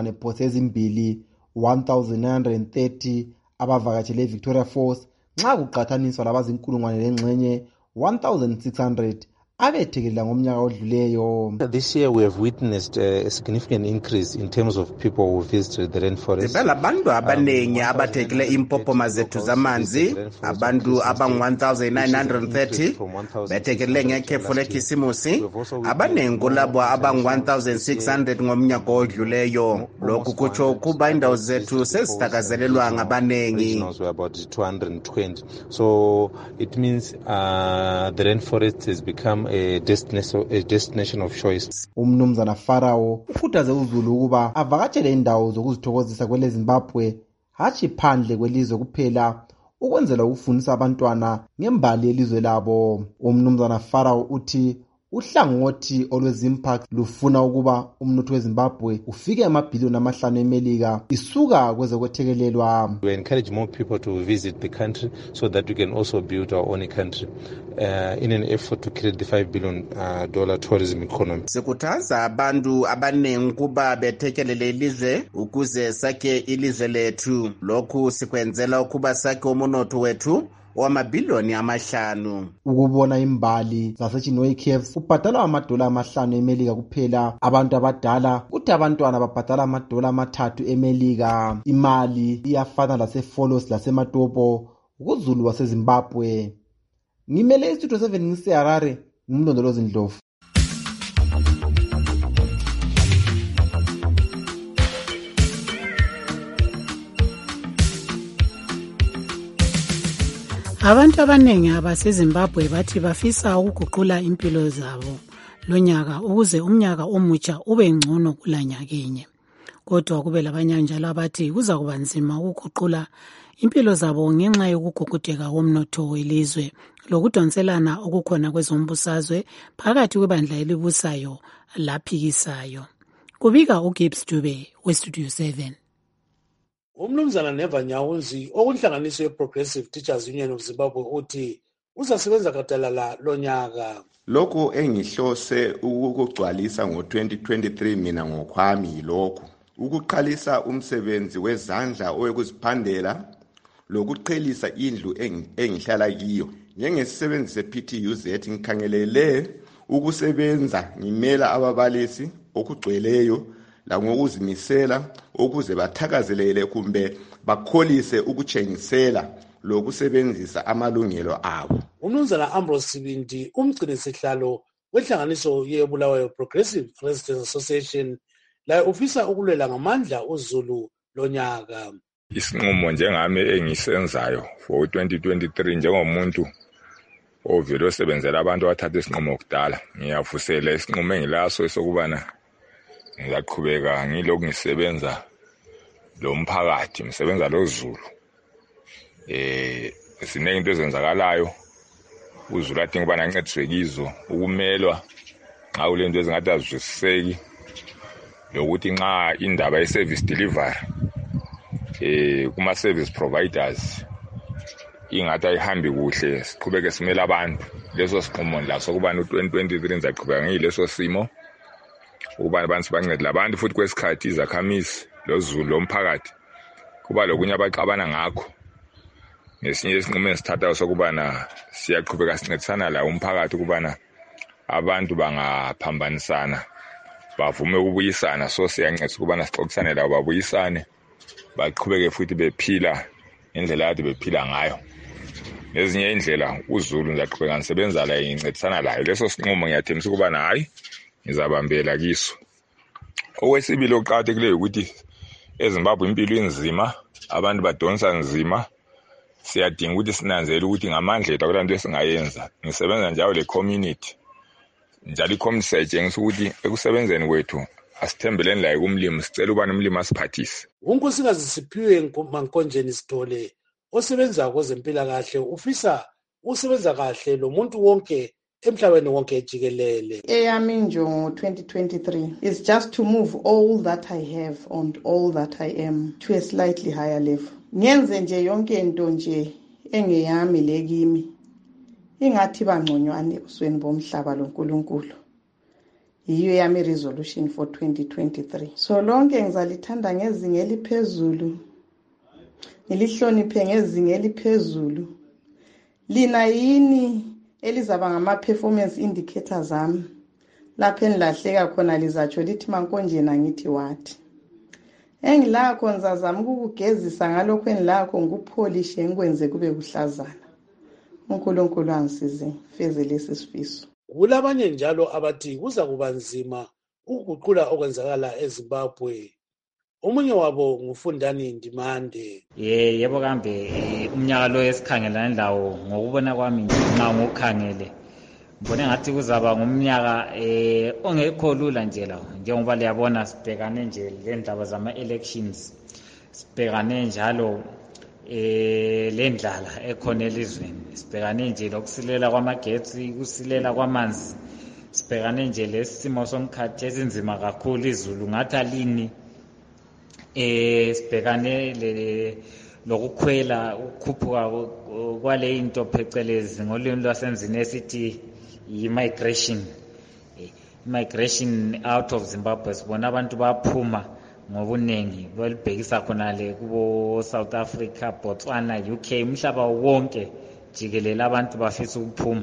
2,230 abavakatshele eVictoria Falls nxa kuqathaniswa labazinkulungwane lengxenye 1,600 abethekelela ngomnyaka odluleyo. This year we have witnessed a significant increase in terms of people who visited the rainforest. Belabantu abanengi abathekele impopoma zethu zamanzi, abantu abang-1,930 bethekelele ngekhefu lekhisimusi, abanengi kulabo abang-1,600 ngomnyaka odluleyo. Lokhu kutsho ukuba indawo zethu sezithakazelelwa ngabanengi. About 220. So it means the rainforest has become a destination of choice. Umnumzana Farao ukhuthaze uZulu ukuba avakatshele indawo zokuzithokozisa kwele Zimbabwe hatshi phandle kwelizwe kuphela ukwenzela ukufundisa abantwana ngembali yelizwe labo. Umnumzana Farao uthi uhlangothi olweZimpact lufuna ukuba umnotho weZimbabwe ufike amabhiliyoni amahlanu eMelika isuka kwezokwethekelelwa. We encourage more people to visit the country so that we can also build our own country in an effort to create the $5 billion tourism economy. Sikhuthaza abantu abaningi kuba bethekelele ilizwe ukuze sakhe ilizwe lethu. Lokhu sikwenzela ukuba sakhe umnotho wethu wamabhiliyoni amahlanu. Ukubona imbali zaseChinoyi Caves kubhadala $5 eMelika kuphela. Abantu abadala kuthi abantwana babhadala $3 eMelika. Imali iyafana laseFolos laseMatopo kuZulu waseZimbabwe. Ngimele iStudio 7 ngiseHarare, ngumlondolozi Ndlovu. Abantu abanengi abaseZimbabwe bathi bafisa ukuguqula impilo zabo lonyaka ukuze umnyaka omutsha ube ngcono kulanyakenye. Kodwa kube labanye njalo abathi kuza kuba nzima ukuguqula impilo zabo ngenxa yokugugudeka komnotho welizwe lokudonselana okukhona kwezombusazwe phakathi kwebandla elibusayo laphikisayo. Kubika uGibbs Dube weStudio 7. Umnumzana Neva Nyawuzi okunhlanganiso ye-Progressive Teachers Union of Zimbabwe uthi uzasebenza gadalala lonyaka. Lokho engihlose ukugcwalisa ngo-2023 mina ngokwami yilokho ukuqalisa umsebenzi wezandla owekuziphandela lokuqhelisa indlu engihlala kiyo. Njengesisebenzi se-PTUZ ngikhangelele ukusebenza ngimela ababalisi okugcweleyo langokuzimisela ukuze bathakazelele kumbe bakholise ukutshengisela lokusebenzisa amalungelo abo. Umnumzana Ambrose Sibindi umgcini sihlalo wenhlanganiso yeBulawayo Progressive Residents Association la ufisa ukulwela ngamandla uZulu lonyaka. Isinqumo njengami engisenzayo for 2023 njengomuntu ovele osebenzela abantu abathatha isinqumo kudala ngiyavusela isinqumo engilaso esokubana ngiyaqhubeka ngilokhu ngisebenza lo mphakathi ngisebenza lo Zulu. Siningi into ezenzakalayo uZulu adinga ubana ancediswe kizo ukumelwa nxa kulento ezingathi azwisiseki lokuthi nxa indaba ye-service delivery kuma-service providers ingathi ayihambi kuhle siqhubeke simela abantu leso sinqumo la sokubana u-2023 ngizaqhubeka ngiyileso simo ukubana abantu sibancedile abantu futhi kwesikhathi izakhamisi lo Zulu lo mphakathi kuba lokunye abaxabana ngakho. Ngesinye isinqumo esithathayo sokubana siyaqhubeka sincedisana la umphakathi ukubana abantu bangaphambanisana bavume ukubuyisana, so siyancedisa ukubana sixoxisane labo babuyisane baqhubeke futhi bephila indlela yakade bephila ngayo. Nezinye indlela uZulu ngiyaqhubeka ngisebenza la ngincedisana layo leso sinqumo ngiyathembisa ukubana hayi ngizabambela kiso. Okwesibili oqhakathekileyo ukuthi eZimbabwe impilo inzima, abantu badonsa nzima. Siyadinga ukuthi sinanzele ukuthi ngamandla ethu akulanto esingayenza. Ngisebenza njalo le community. Njalo i-community siyatshengisa ukuthi ekusebenzeni kwethu asithembeleni la kumlimi, sicela ubani umlimi asiphathise. Unkosikazi Siphiwe Mankonjeni Sithole osebenza kwezempilakahle ufisa usebenza kahle lo muntu wonke emhlabeni wonke jikelele. Eyami injongo 2023 is just to move all that I have and all that I am to a slightly higher level. Ngenze nje yonke into nje engeyami lekimi ingathi bangconywane ebusweni bomhlaba loNkulunkulu. Yiyo yami resolution for 2023. So lonke ngizalithanda ngezinga eliphezulu, ngilihloniphe ngezinga eliphezulu. Lina yini elizaba ngama-performance indicators ami. Lapho enilahleka khona lizatsho lithi Mankonjeni angithi wathi. Engilakho ngizazama ukugezisa ngalokho enilakho ngikupholishe ngikwenze kube kuhlazana. uNkulunkulu angisize feze lesi sifiso. Kulabanye njalo abathi kuza kuba nzima ukuguqula okwenzakala eZimbabwe. Omunye wabo ngufundani Ndimande. Yebo kambe umnyaka lo esikhangelana lawo ngokubona kwami nxa ngokukhangele ngibone ngathi kuzaba ngumnyaka ongekho lula nje lawo, njengoba liyabona sibhekane nje le ndaba zama-elections, sibhekane njalo le ndlala ekhona elizweni, sibhekane nje lokusilela kwamagetsi, kusilela kwamanzi, sibhekane nje lesimo somkhathi esinzima kakhulu, izulu ngathi alini, sibhekane lokukhwela ukukhuphuka kwale into phecelezi ngolimi lwasemzini esithi i-migration out of Zimbabwe. Sibona abantu baphuma ngobuningi belibhekisa khona le kubo South Africa, Botswana, UK, umhlaba wonke jikelele abantu bafisa ukuphuma,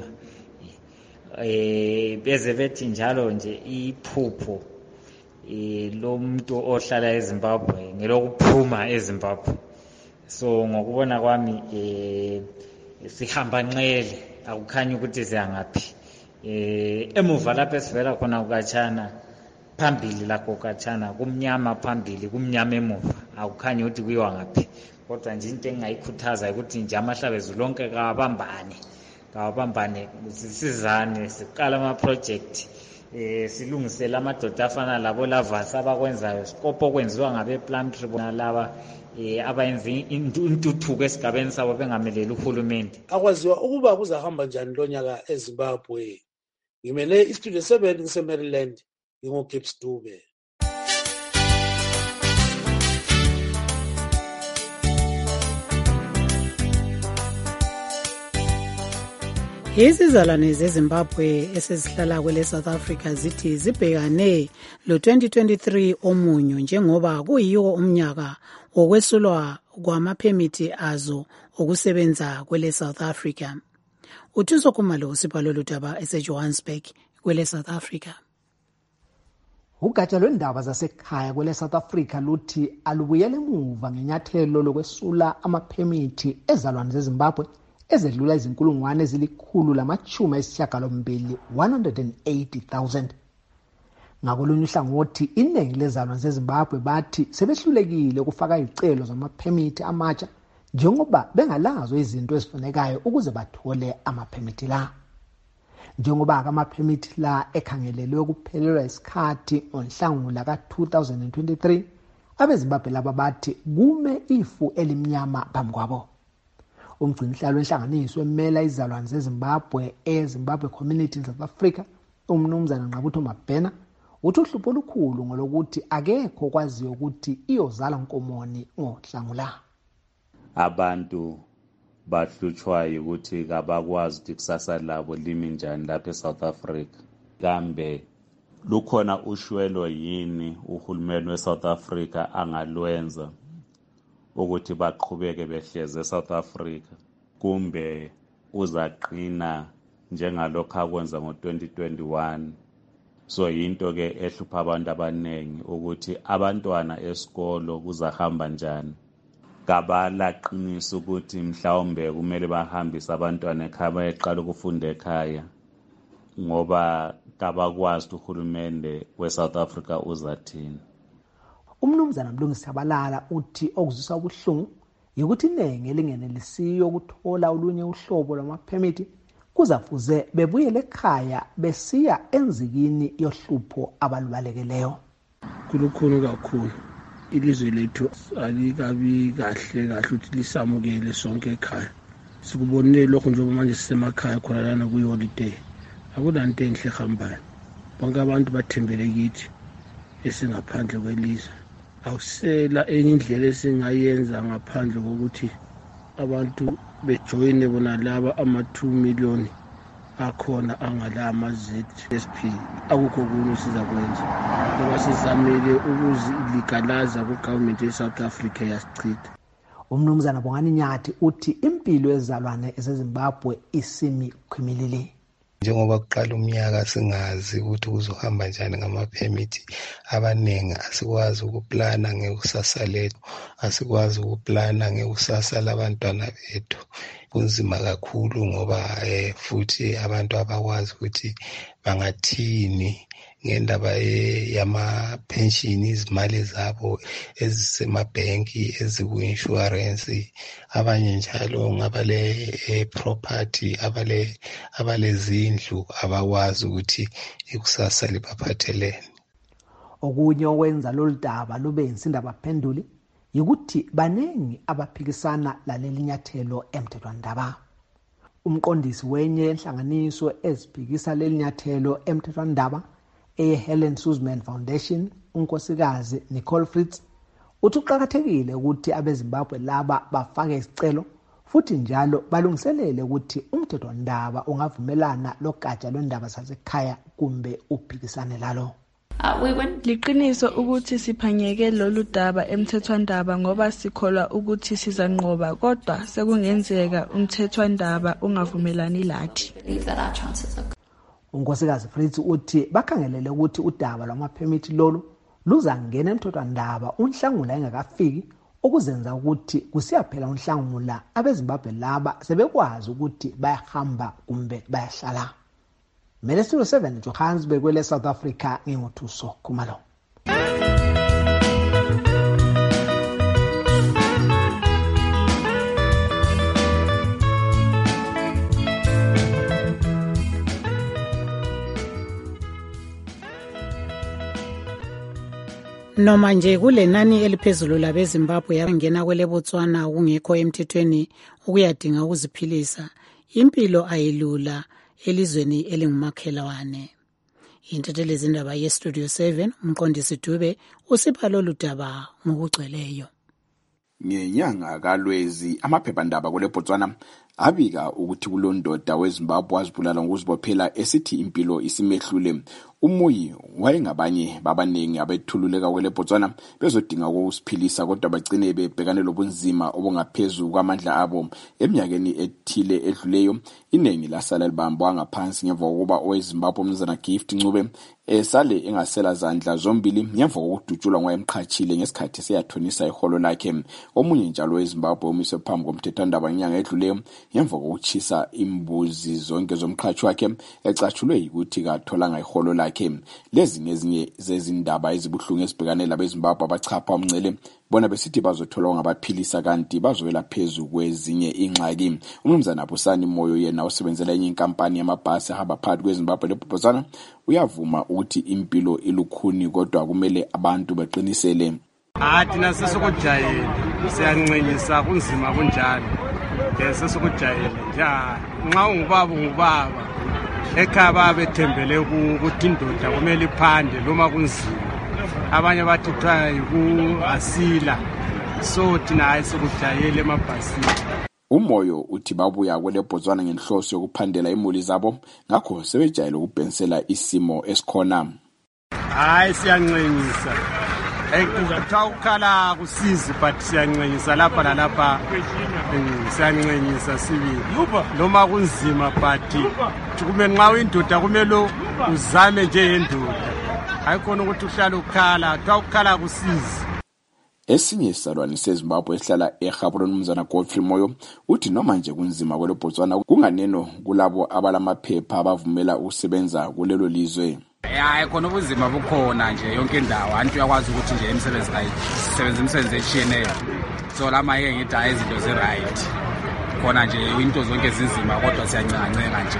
beze bethi njalo nje iphupho lomuntu ohlala eZimbabwe ngelokuphuma eZimbabwe. So ngokubona kwami sihamba nqele, akukhanyi ukuthi siyangaphi. Emuva lapho esivela khona kukaTshana, phambili lakho kukaTshana kumnyama, phambili kumnyama emuva, akukhanyi ukuthi kuyiwa ngaphi. Kodwa nje into engayikhuthaza ukuthi nje amahlabezi lonke kawabambane, sisizane, siqala ama-project, silungisele amadoda afana labo lavasi abakwenzayo, sikopo okwenziwa ngabe-Plumtree bona laba abayenza intuthuko esigabeni sabo bengameleli uhulumende. Akwaziwa ukuba kuzahamba njani lo nyaka eZimbabwe. Ngimele iStudio 7 ngiseMaryland, nginguGibbs Dube. Izizalwane zeZimbabwe esezihlala kwele South Africa zithi zibhekane lo-2023 omunyo njengoba kuyiwo umnyaka wokwesulwa kwamaphemithi azo okusebenza kwele South Africa. Uthuso Khumalo usibhalo ludaba eseJohannesburg kwele South Africa. Ugatsha lwendaba zasekhaya kwele South Africa luthi alubuyele emuva ngenyathelo lokwesula amaphemithi ezalwane zeZimbabwe ezedlula izinkulungwane ezili-180,000 180,000. Ngakolunye uhlangothi iningi lezalwane zeZimbabwe bathi sebehlulekile ukufaka izicelo zamaphemithi amatsha njengoba bengalazo izinto ezifunekayo ukuze bathole amaphemithi la. Njengoba amaphemithi la ekhangelelwe ukuphelelwa isikhathi ngoNhlangula ka-2023, abeZimbabwe laba bathi kume ifu elimnyama phambi kwabo. Umgcinihlalo wenhlanganiso emela izalwane zeZimbabwe eZimbabwe Community in South Africa, uMnumzana Nqabutho Mabhena, uthi uhlupho olukhulu ngolokuthi akekho kwaziyo ukuthi iyozala Nkomoni ngoNhlangula. Abantu bahlutshwayo ukuthi kabakwazi ukuthi kusasa labo limi njani lapha eSouth Africa. Kambe lukhona ushwelo yini uhulumeni weSouth Africa angalwenza ukuthi baqhubeke behleze eSouth Africa, kumbe uzaqina njengalokho akwenza ngo-2021? So yinto ke ehlupha abantu abaningi ukuthi abantwana esikolo kuzahamba njani. Kabalaqinisa ukuthi mhlawumbe kumele bahambise abantwana ekhaya bayeqala ukufunda ekhaya ngoba kabakwazi uhulumende weSouth Africa uzathini. Umnumzana Mlungisi Abalala uthi okuzwisa ubuhlungu ukuthi iningi elingenelisiyo ukuthola olunye uhlobo lwamaphemithi kuzafuze bebuyele ekhaya besiya enzikini yohlupho abalubalekeleyo. Kulukhulu kakhulu ilizwe lethu alikabi kahle ukuthi lisamukele sonke ekhaya. Sikubonile lokho njengoba manje sisemakhaya khona lana kuyi-holiday, akulanto enhle ehambayo. Bonke abantu bathembele kithi esingaphandle kwelizwe. Awusela enye indlela esingayenza ngaphandle kokuthi abantu bejoyine bona laba ama-2 million akhona angala ama-ZSP. Akukho kunye sizakwenza ngoba sizamile ukuziligalaza ku-government ye-South Africa yasichitha. Umnumzana Bongani Nyathi uthi impilo yezalwane ezeZimbabwe isimi khwimilili. Njengoba kuqala umnyaka singazi ukuthi kuzohamba njani ngamaphemithi, abaningi asikwazi ukuplana ngekusasa lethu, asikwazi ukuplana ngekusasa labantwana bethu. kunzima kakhulu ngoba futhi abantu abakwazi ukuthi bangathini ngendaba yama-pension, izimali zabo ezisemabhenki, eziku-insurance, abanye njalo ngabale-property, abalezindlu abakwazi ukuthi ikusasa libaphathelene. Okunye okwenza lolu daba lube insindabaphenduli yikuthi baningi abaphikisana laleli nyathelo emthethwandaba. Umqondisi wenye inhlanganiso eziphikisa leli nyathelo emthethwandaba Helen Suzman Foundation, unkosikazi Nicole Fritz, uthi kuqakathekile ukuthi abeZimbabwe laba bafake isicelo futhi njalo balungiselele ukuthi umthethwandaba ungavumelana logatsha lwendaba zasekhaya kumbe uphikisane lalo. Liqiniso ukuthi siphanyeke lolu daba emthethwandaba ngoba sikholwa ukuthi sizanqoba, kodwa sekungenzeka umthethwandaba ungavumelani lathi. Unkosikazi Fritz uthi bakhangelele ukuthi udaba lwamaphemithi lolu luzangena emthethwandaba unhlangula engakafiki, okuzenza ukuthi kusiyaphela unhlangula abeZimbabwe laba sebekwazi ukuthi bayahamba kumbe bayahlala. Mele Studio 7 Johannesburg kwele South Africa ngingothuso Khumalo. Noma nje kulenani eliphezulu labeZimbabwe yabangena kwele Botswana kungekho emthethweni ukuyadinga ukuziphilisa, impilo ayilula elizweni elingumakhelwane. Intethelezi indaba yeStudio 7 umqondisi Dube usipha lolu daba ngokugcweleyo. Ngenyanga kaLwezi amaphephandaba kule Botswana abika ukuthi kulondoda weZimbabwe wazibulala ngokuzibophela esithi impilo isimehlule. Umuyi wayengabanye babaningi abethululeka kwele Botswana bezodinga ukusiphilisa, kodwa bagcine bebhekane lobunzima obungaphezulu kwamandla abo. Eminyakeni ethile edluleyo iningi lasala libambwa ngaphansi ngemva kokuba oweZimbabwe umnumzana Gift Ncube esale engasela zandla zombili ngemva kokudutshulwa ngoyemqhatshile ngesikhathi seyathonisa iholo lakhe. Omunye njalo weZimbabwe umise phambi komthethwandaba ngenyanga edluleyo ngemva kokuchisa imbuzi zonke zomqhatshi wakhe ecatshulwe ukuthi katholanga iholo lakhe. Lezi nezinye zezindaba ezibuhlungu ezibhekane labeZimbabwe abachapha umncele bona besithi bazothola ngabaphilisa kanti bazowela phezulu kwezinye ingxaki. Umnumzana Busani Moyo yena osebenzela enye inkampani yamabhasi ahamba phakathi kweZimbabwe leBotswana uyavuma ukuthi impilo ilukhuni, kodwa kumele abantu beqinisele. Thina sesokujayela siyancenyisa kunzima kunjalo. Sesokujayela nxa ungubaba ekhaya babethembele ukuthi indoda kumele iphande noma kunzima. Abanye bathi kuthiwa yiku-asila, so thina ayisokujayela emabhasini. Umoyo uthi babuya kwele Botswana ngenhloso yokuphandela imuli zabo, ngakho sebejayele ukubhensela isimo esikhona. Siyancenyisa. Kuthiwa ukukhala kusizi, but siyancenyisa lapha lalapha. Siyancenyisa sibili noma kunzima, but kumele nxa uyindoda kumele uzame nje yendoda, ayikhona ukuthi uhlale ukukhala. Kuthiwa ukukhala kusizi. Esinye isalwane seZimbabwe esihlala eGaborone umnumzana Godfrey Moyo uthi noma nje kunzima kwele Botswana kunganeno kulabo abalamaphepha abavumela ukusebenza kulelo lizwe. Khona ubunzima bukhona nje yonke indawo, abantu uyakwazi ukuthi nje imisebenzi kayisebenza imisebenzi etshiyeneyo, so lama ngithi izinto ze-right khona nje into zonke zinzima, kodwa siyancenga nje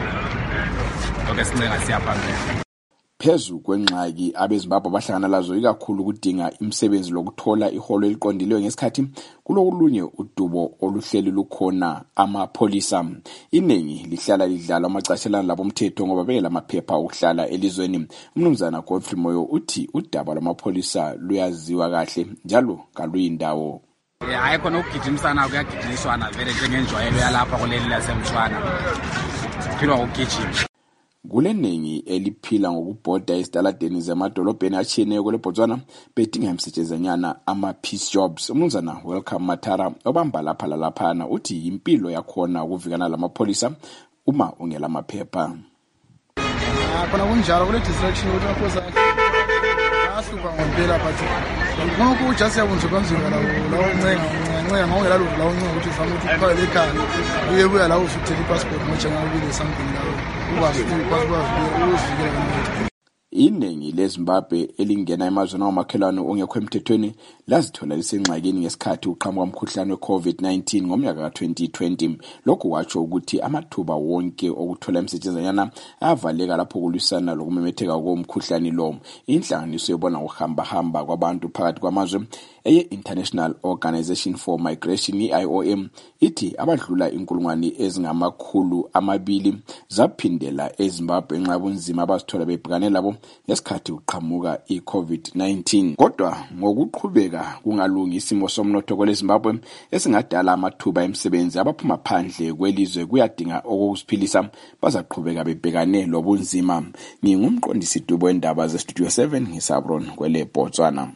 lokho sincenga siyaphambili. Phezu kwengxaki abeZimbabwe bahlangana lazo ikakhulu ukudinga imisebenzi lokuthola iholo eliqondileyo ngesikhathi kulolunye udubo oluhleli lukhona amapholisa. Iningi lihlala lidlala amacashelana labo umthetho ngoba belamaphepha okuhlala elizweni. Umnumzana Godfrey Moyo uthi udaba lwamapholisa luyaziwa kahle njalo kaluyindawo. Khona ukugijimisana kuyagijimiswana vele njengenjwayelo yalapha kuleli laseMtshwana, philwa ukugijima. Kuleningi eliphila ngokubhoda esitaladeni zemadolobheni atshiyeneyo kwele Botswana bedinga imisetshenzanyana ama-peace jobs. Umnumzana Welcome Matara obamba lapha lalaphana uthi impilo yakhona ukuvikana lamapholisa uma ungela amaphepha. Khona kunjalo kule distraction ukuthi amaphoyisa kuyahlupha ngempela but ngoku ujust yabunjwa kanzima lawo ncenga ngongela lolu lawo ncenga ukuthi ufuna ukuthi uphale ekhaya uye la usuthela ipassport ngoba ngabile something lawo ukwazi ukuzivikela. Iningi leZimbabwe elingena emazweni amakhelwane ongekho emthethweni lazithola lisengxakini ngesikhathi uqhamuka umkhuhlane weCovid-19 ngomnyaka ka-2020. Lokhu watsho ukuthi amathuba wonke okuthola imsetshenzanyana ayavaleka lapho kulwisana lokumemetheka komkhuhlane lo. Inhlanganiso ebona ukuhamba kwabantu phakathi kwamazwe eye-International Organization for Migration, IOM, ithi abadlula 200,000 zaphindela eZimbabwe ngenxa yobunzima abazithola bebhekane labo ngesikhathi uqhamuka iCovid-19. Kodwa ngokuqhubeka kungalungi isimo somnotho kweleZimbabwe esingadala amathuba emisebenzi, abaphuma phandle kwelizwe kuyadinga okusiphilisa bazaqhubeka bebhekane lobunzima. Ngingumqondisi Dubo wendaba zeStudio 7 ngisabron kwele Botswana.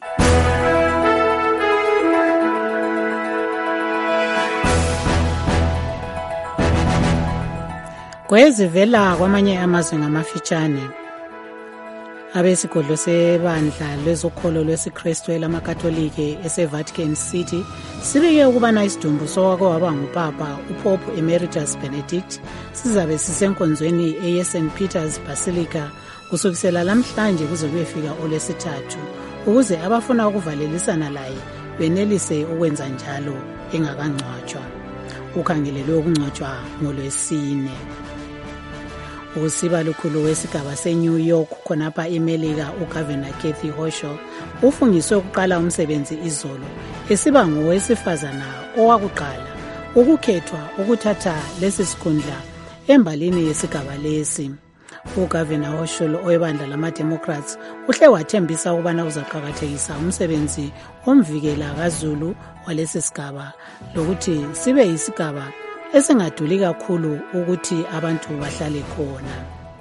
Kwezivela kwamanye amazwe ngamafitshane, abesigodlo sebandla lezokholo lwesiKristu elamaKatolike eseVatican City sibike ukubana isidumbu sokwake waba ngupapa uPope Emeritus Benedict sizabe sisenkonzweni eSt Peter's Basilica kusukisela lamhlanje kuze kuyefika oLwesithathu, ukuze abafuna ukuvalelisana laye benelise ukwenza njalo engakangcwatshwa. Ukhangelelwe ukungcwatshwa ngoLwesine. Usiba lukhulu wesigaba seNew York khonapha eMelika uGovernor Kathy Hochul ufungiswe ukuqala umsebenzi izolo, esiba ngowesifazana owakuqala ukukhethwa ukuthatha lesi sikhundla embalini yesigaba lesi. UGovernor Hochul owebandla lama-Democrats uhle wathembisa ukubana uzaqakathekisa umsebenzi omvikela kaZulu walesi sigaba lokuthi sibe yisigaba esingaduli kakhulu ukuthi abantu bahlale khona.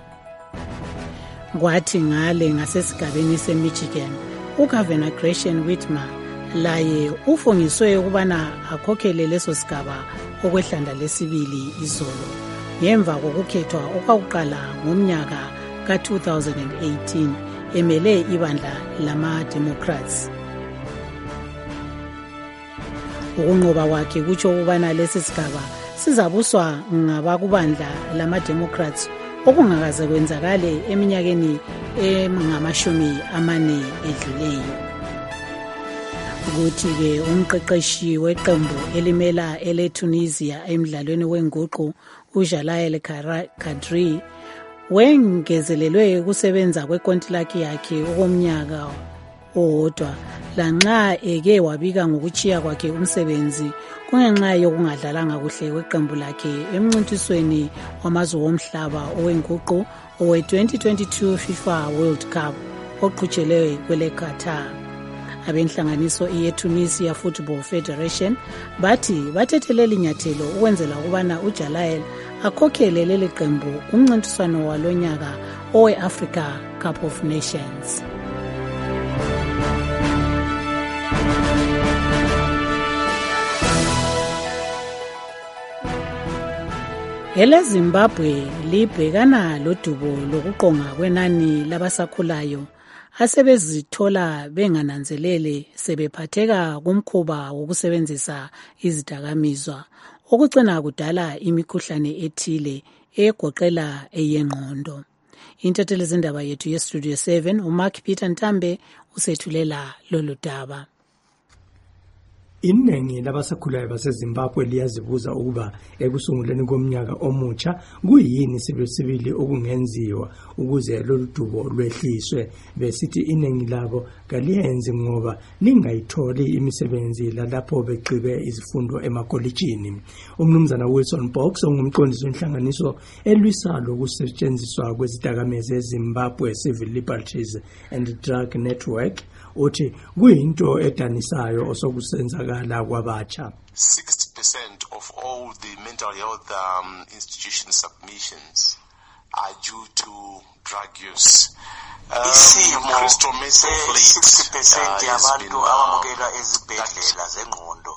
Kwathi ngale ngasesigabeni seMichigan, uGovernor Gretchen Whitmer laye ufungiswe ukubana akhokhele leso sigaba okwehlanda lesibili izolo, ngemva kokukhethwa okwakuqala ngomnyaka ka-2018 emele ibandla lama-Democrats. Ukunqoba kwakhe kutsho ukubana lesi sigaba sizabuswa ngabakubandla lama-Democrats okungakaze kwenzakale eminyakeni engama-40 edluleyo. Kuthi-ke umqeqeshi weqembu elimela ele-Tunisia emdlalweni wenguqu uJalael Kadri wengezelelwe ukusebenza kwenkontilaki yakhe okomnyaka owodwa lanxa eke wabika ngokuchiya kwakhe umsebenzi kungenxa yokungadlalanga kuhle kweqembu lakhe emncintisweni wamazwe womhlaba owenguqu owe-2022 FIFA World Cup oqhutshelwe kwele Qatar. Abenhlanganiso ye-Tunisia Football Federation bathi bathethelele inyathelo ukwenzela ukubana uJalael akhokhele leli qembu kumncintiswano walonyaka owe-Africa Cup of Nations. EleZimbabwe libhekana lodubo lokuqonga kwenani labasakhulayo asebezithola bengananzelele sebephatheka kumkhuba wokusebenzisa izidakamizwa okugcina kudala imikhuhlane ethile egoqela eyengqondo. Intatheli zindaba yethu yeStudio 7 uMark Peter Ntambe usethulela lolu daba. Iningi labasakhulayo baseZimbabwe liyazibuza ukuba ekusunguleni komnyaka omutsha kuyini sibili okungenziwa ukuze lolu dubo lwehliswe. Besithi iningi labo kaliyenzi ngoba lingayitholi imisebenzi lapho begqibe izifundo emakolitshini. Umnumzana Wilson Box ongumqondisi wenhlanganiso elwisalo ukusetshenziswa kwezidakamizwa eZimbabwe Civil Liberties and Drug Network uthi kuyinto edanisayo osokusenzakala kwabatsha. 60% of all the mental health institution submissions are due to drug use. Isimo 60% yabantu abamukela ezibhedlela zengqondo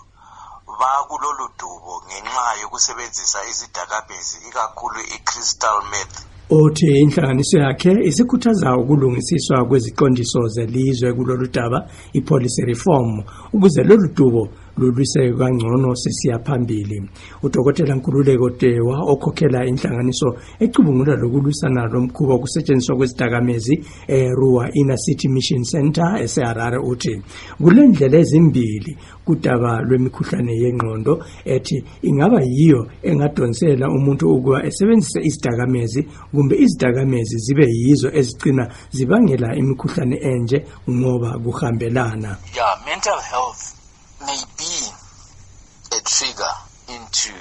bakulolu dubo ngenxa yokusebenzisa izidakamizwa ikakhulu iCrystal meth. Othi inhlanganiso yakhe isikhuthaza ukulungisiswa kweziqondiso zelizwe kulolu daba ipolicy reform ukuze lolu dubo lulwiseke kangcono sesiya phambili. Udokotela Nkululeko Tewa okhokhela inhlanganiso ecubungula lokulwisana lomkhuba okusetshenziswa kwezidakamezi eRua Inner City Mission Center eseHarare uthi kulendlela ezimbili kudaba lwemikhuhlane yengqondo ethi ingaba yiyo engadonsela umuntu ukuba esebenzise izidakamezi kumbe izidakamezi zibe yizo ezigcina zibangela imikhuhlane enje ngoba kuhambelana. Yeah, mental health may be a trigger into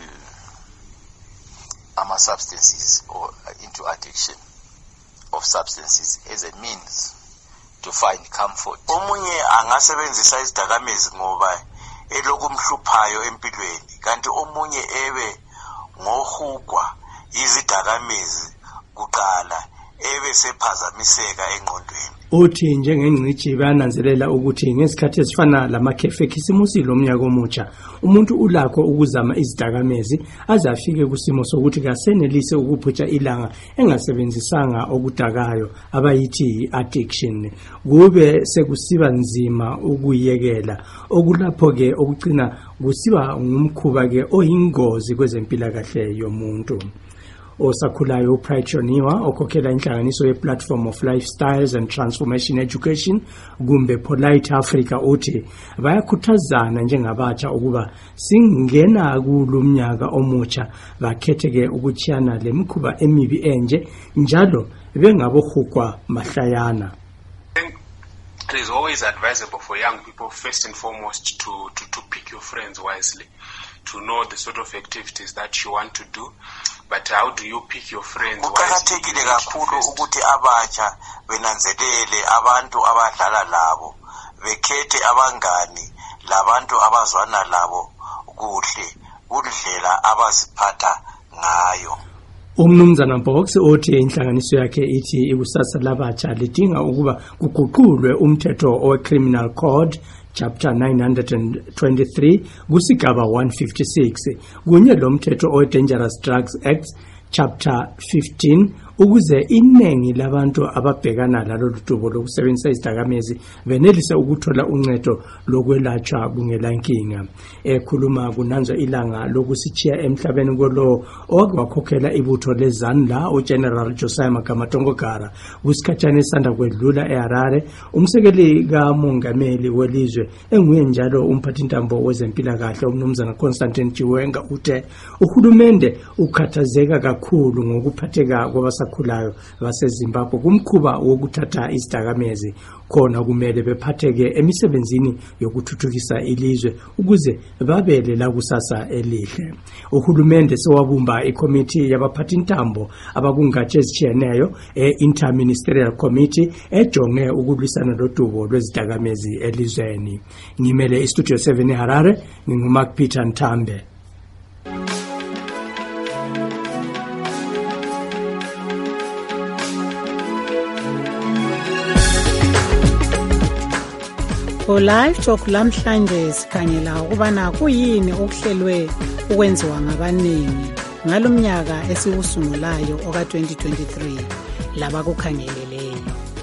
substances or into addiction of substances as a means to find comfort. Omunye angasebenzisa izidakamezi ngoba elokumhluphayo empilweni, kanti omunye ebe ngohugwa izidakamezi kuqala ebe sephazamiseka engqondweni. Uthi njengengqithi bayananzelela ukuthi ngesikhathi esifana lamakhefe khisimusi lomnyaka omutsha umuntu ulakho ukuzama izidakamezi azafike kusimo sokuthi kasenelise ukuphutsha ilanga engasebenzisanga okudakayo abayithi addiction kube sekusiba nzima ukuyekela okulapho ke okucina kusiba ngumkhuba ke oyingozi kwezempilakahle yomuntu. Osakhulayo Pride Choniwa okhokhela inhlanganiso ye-Platform of Lifestyles and Transformation Education kumbe Polite Africa uthi bayakhuthazana njengabatsha ukuba singena kulumnyaka omutsha bakhetheke ukuchiyana lemikhuba emibi enje njalo bengabohukwa mahlayana. It is always advisable for young people first and foremost to pick your friends wisely, to know the sort of activities that you want to do. But how do you pick your friends wisely? Kuqakathekile kakhulu ukuthi abatsha benanzelele abantu abadlala labo, bekhethe abangani labantu abazwana labo kuhle, kundlela abaziphatha ngayo. Umnumzana Box othi inhlanganiso yakhe ithi ikusasa labatsha lidinga ukuba kuguqulwe umthetho owe-Criminal Code Chapter 923 kusigaba 156 kunye lo mthetho owe-Dangerous Drugs Act Chapter 15 ukuze inengi labantu ababhekana lalolu dubo lokusebenzisa izidakamezi benelise ukuthola uncedo lokwelatshwa kungelankinga. Ekhuluma kunanzwe ilanga lokusichiya emhlabeni kolo okwakhokhela ibutho lezandla uGeneral Josiah Magamatongogara kusikhathana esanda kwedlula eHarare umsekeli kamongameli welizwe enguye njalo umphathintambo wezempilakahle umnumzana Constantine Chiwenga uthe uhulumende ukhathazeka kakhulu ngokuphatheka kwabasakhulayo baseZimbabwe kumkhuba wokuthatha izidakamezi khona kumele bephatheke emisebenzini yokuthuthukisa ilizwe ukuze babele la kusasa elihle. Uhulumende sewabumba ikomiti yabaphathintambo abakungatshe ezitshiyeneyo Interministerial Committee ejonge ukulwisana lodubo lwezidakamezi elizweni. Ngimele iStudio 7 eHarare nginguMark Peter Ntambe. Live Talk lamhlanje sikhangela ukubana kuyini okuhlelwe ukwenziwa ngabaningi ngalomnyaka esiwusungulayo oka-2023 laba kukhangeleleyo.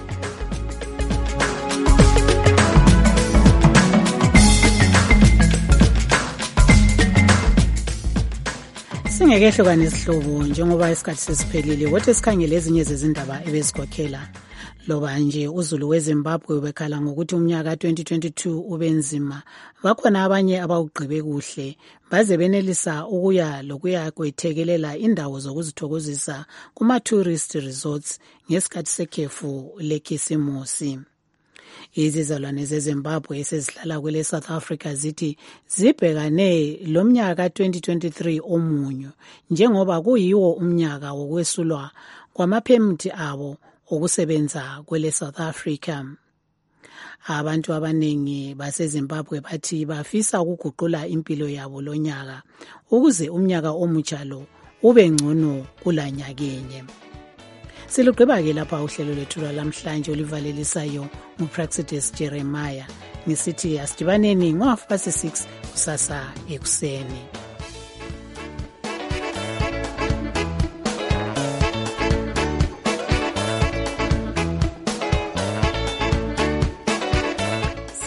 Singekehlukana isihlobo njengoba isikhathi sesiphelile kodwa sikhangele ezinye zezindaba ebezikhokhela. Loba nje uZulu weZimbabwe ubekhala ngokuthi umnyaka 2022 ubenzima bakhona abanye abawugqibe kuhle baze benelisa ukuya kwethekelela indawo zokuzithokozisa kuma tourist resorts ngesikhathi sekhefu lekhisimusi. Izizalwane zeZimbabwe esezihlala kwele South Africa zithi zibhekane lomnyaka 2023 omunyo njengoba kuyiwo umnyaka wokwesulwa kwamaphemithi abo ukusebenza kwele South Africa. Abantu abanengi baseZimbabwe bathi bafisa ukuguqula impilo yabo lonyaka ukuze umnyaka omutsha lo ube ngcono kulanyakenye. Silugqiba ke lapha uhlelo lethu lamhlanje olivalelisayo nguPraxidis Jeremiah ngisithi asidibaneni ngo-6 kusasa ekuseni.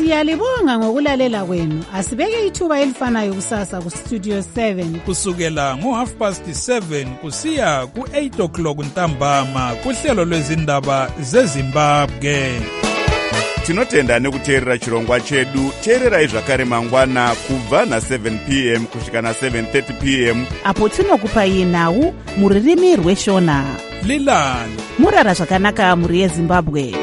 Siyalibonga ngokulalela kwenu. Asibeke ithuba elifanayo kusasa ku Studio 7 kusukela ngo7:30 kusiya ku8 o'clock ntambama kuhlelo lwezindaba zeZimbabwe. Tinotenda nekuteerera chirongwa chedu. Teererai zvakare mangwana kubva na7 p.m. kusvika na7:30 p.m. apo tinokupai nhau muririmi rweshona. Lilani murara zvakanaka muri yeZimbabwe.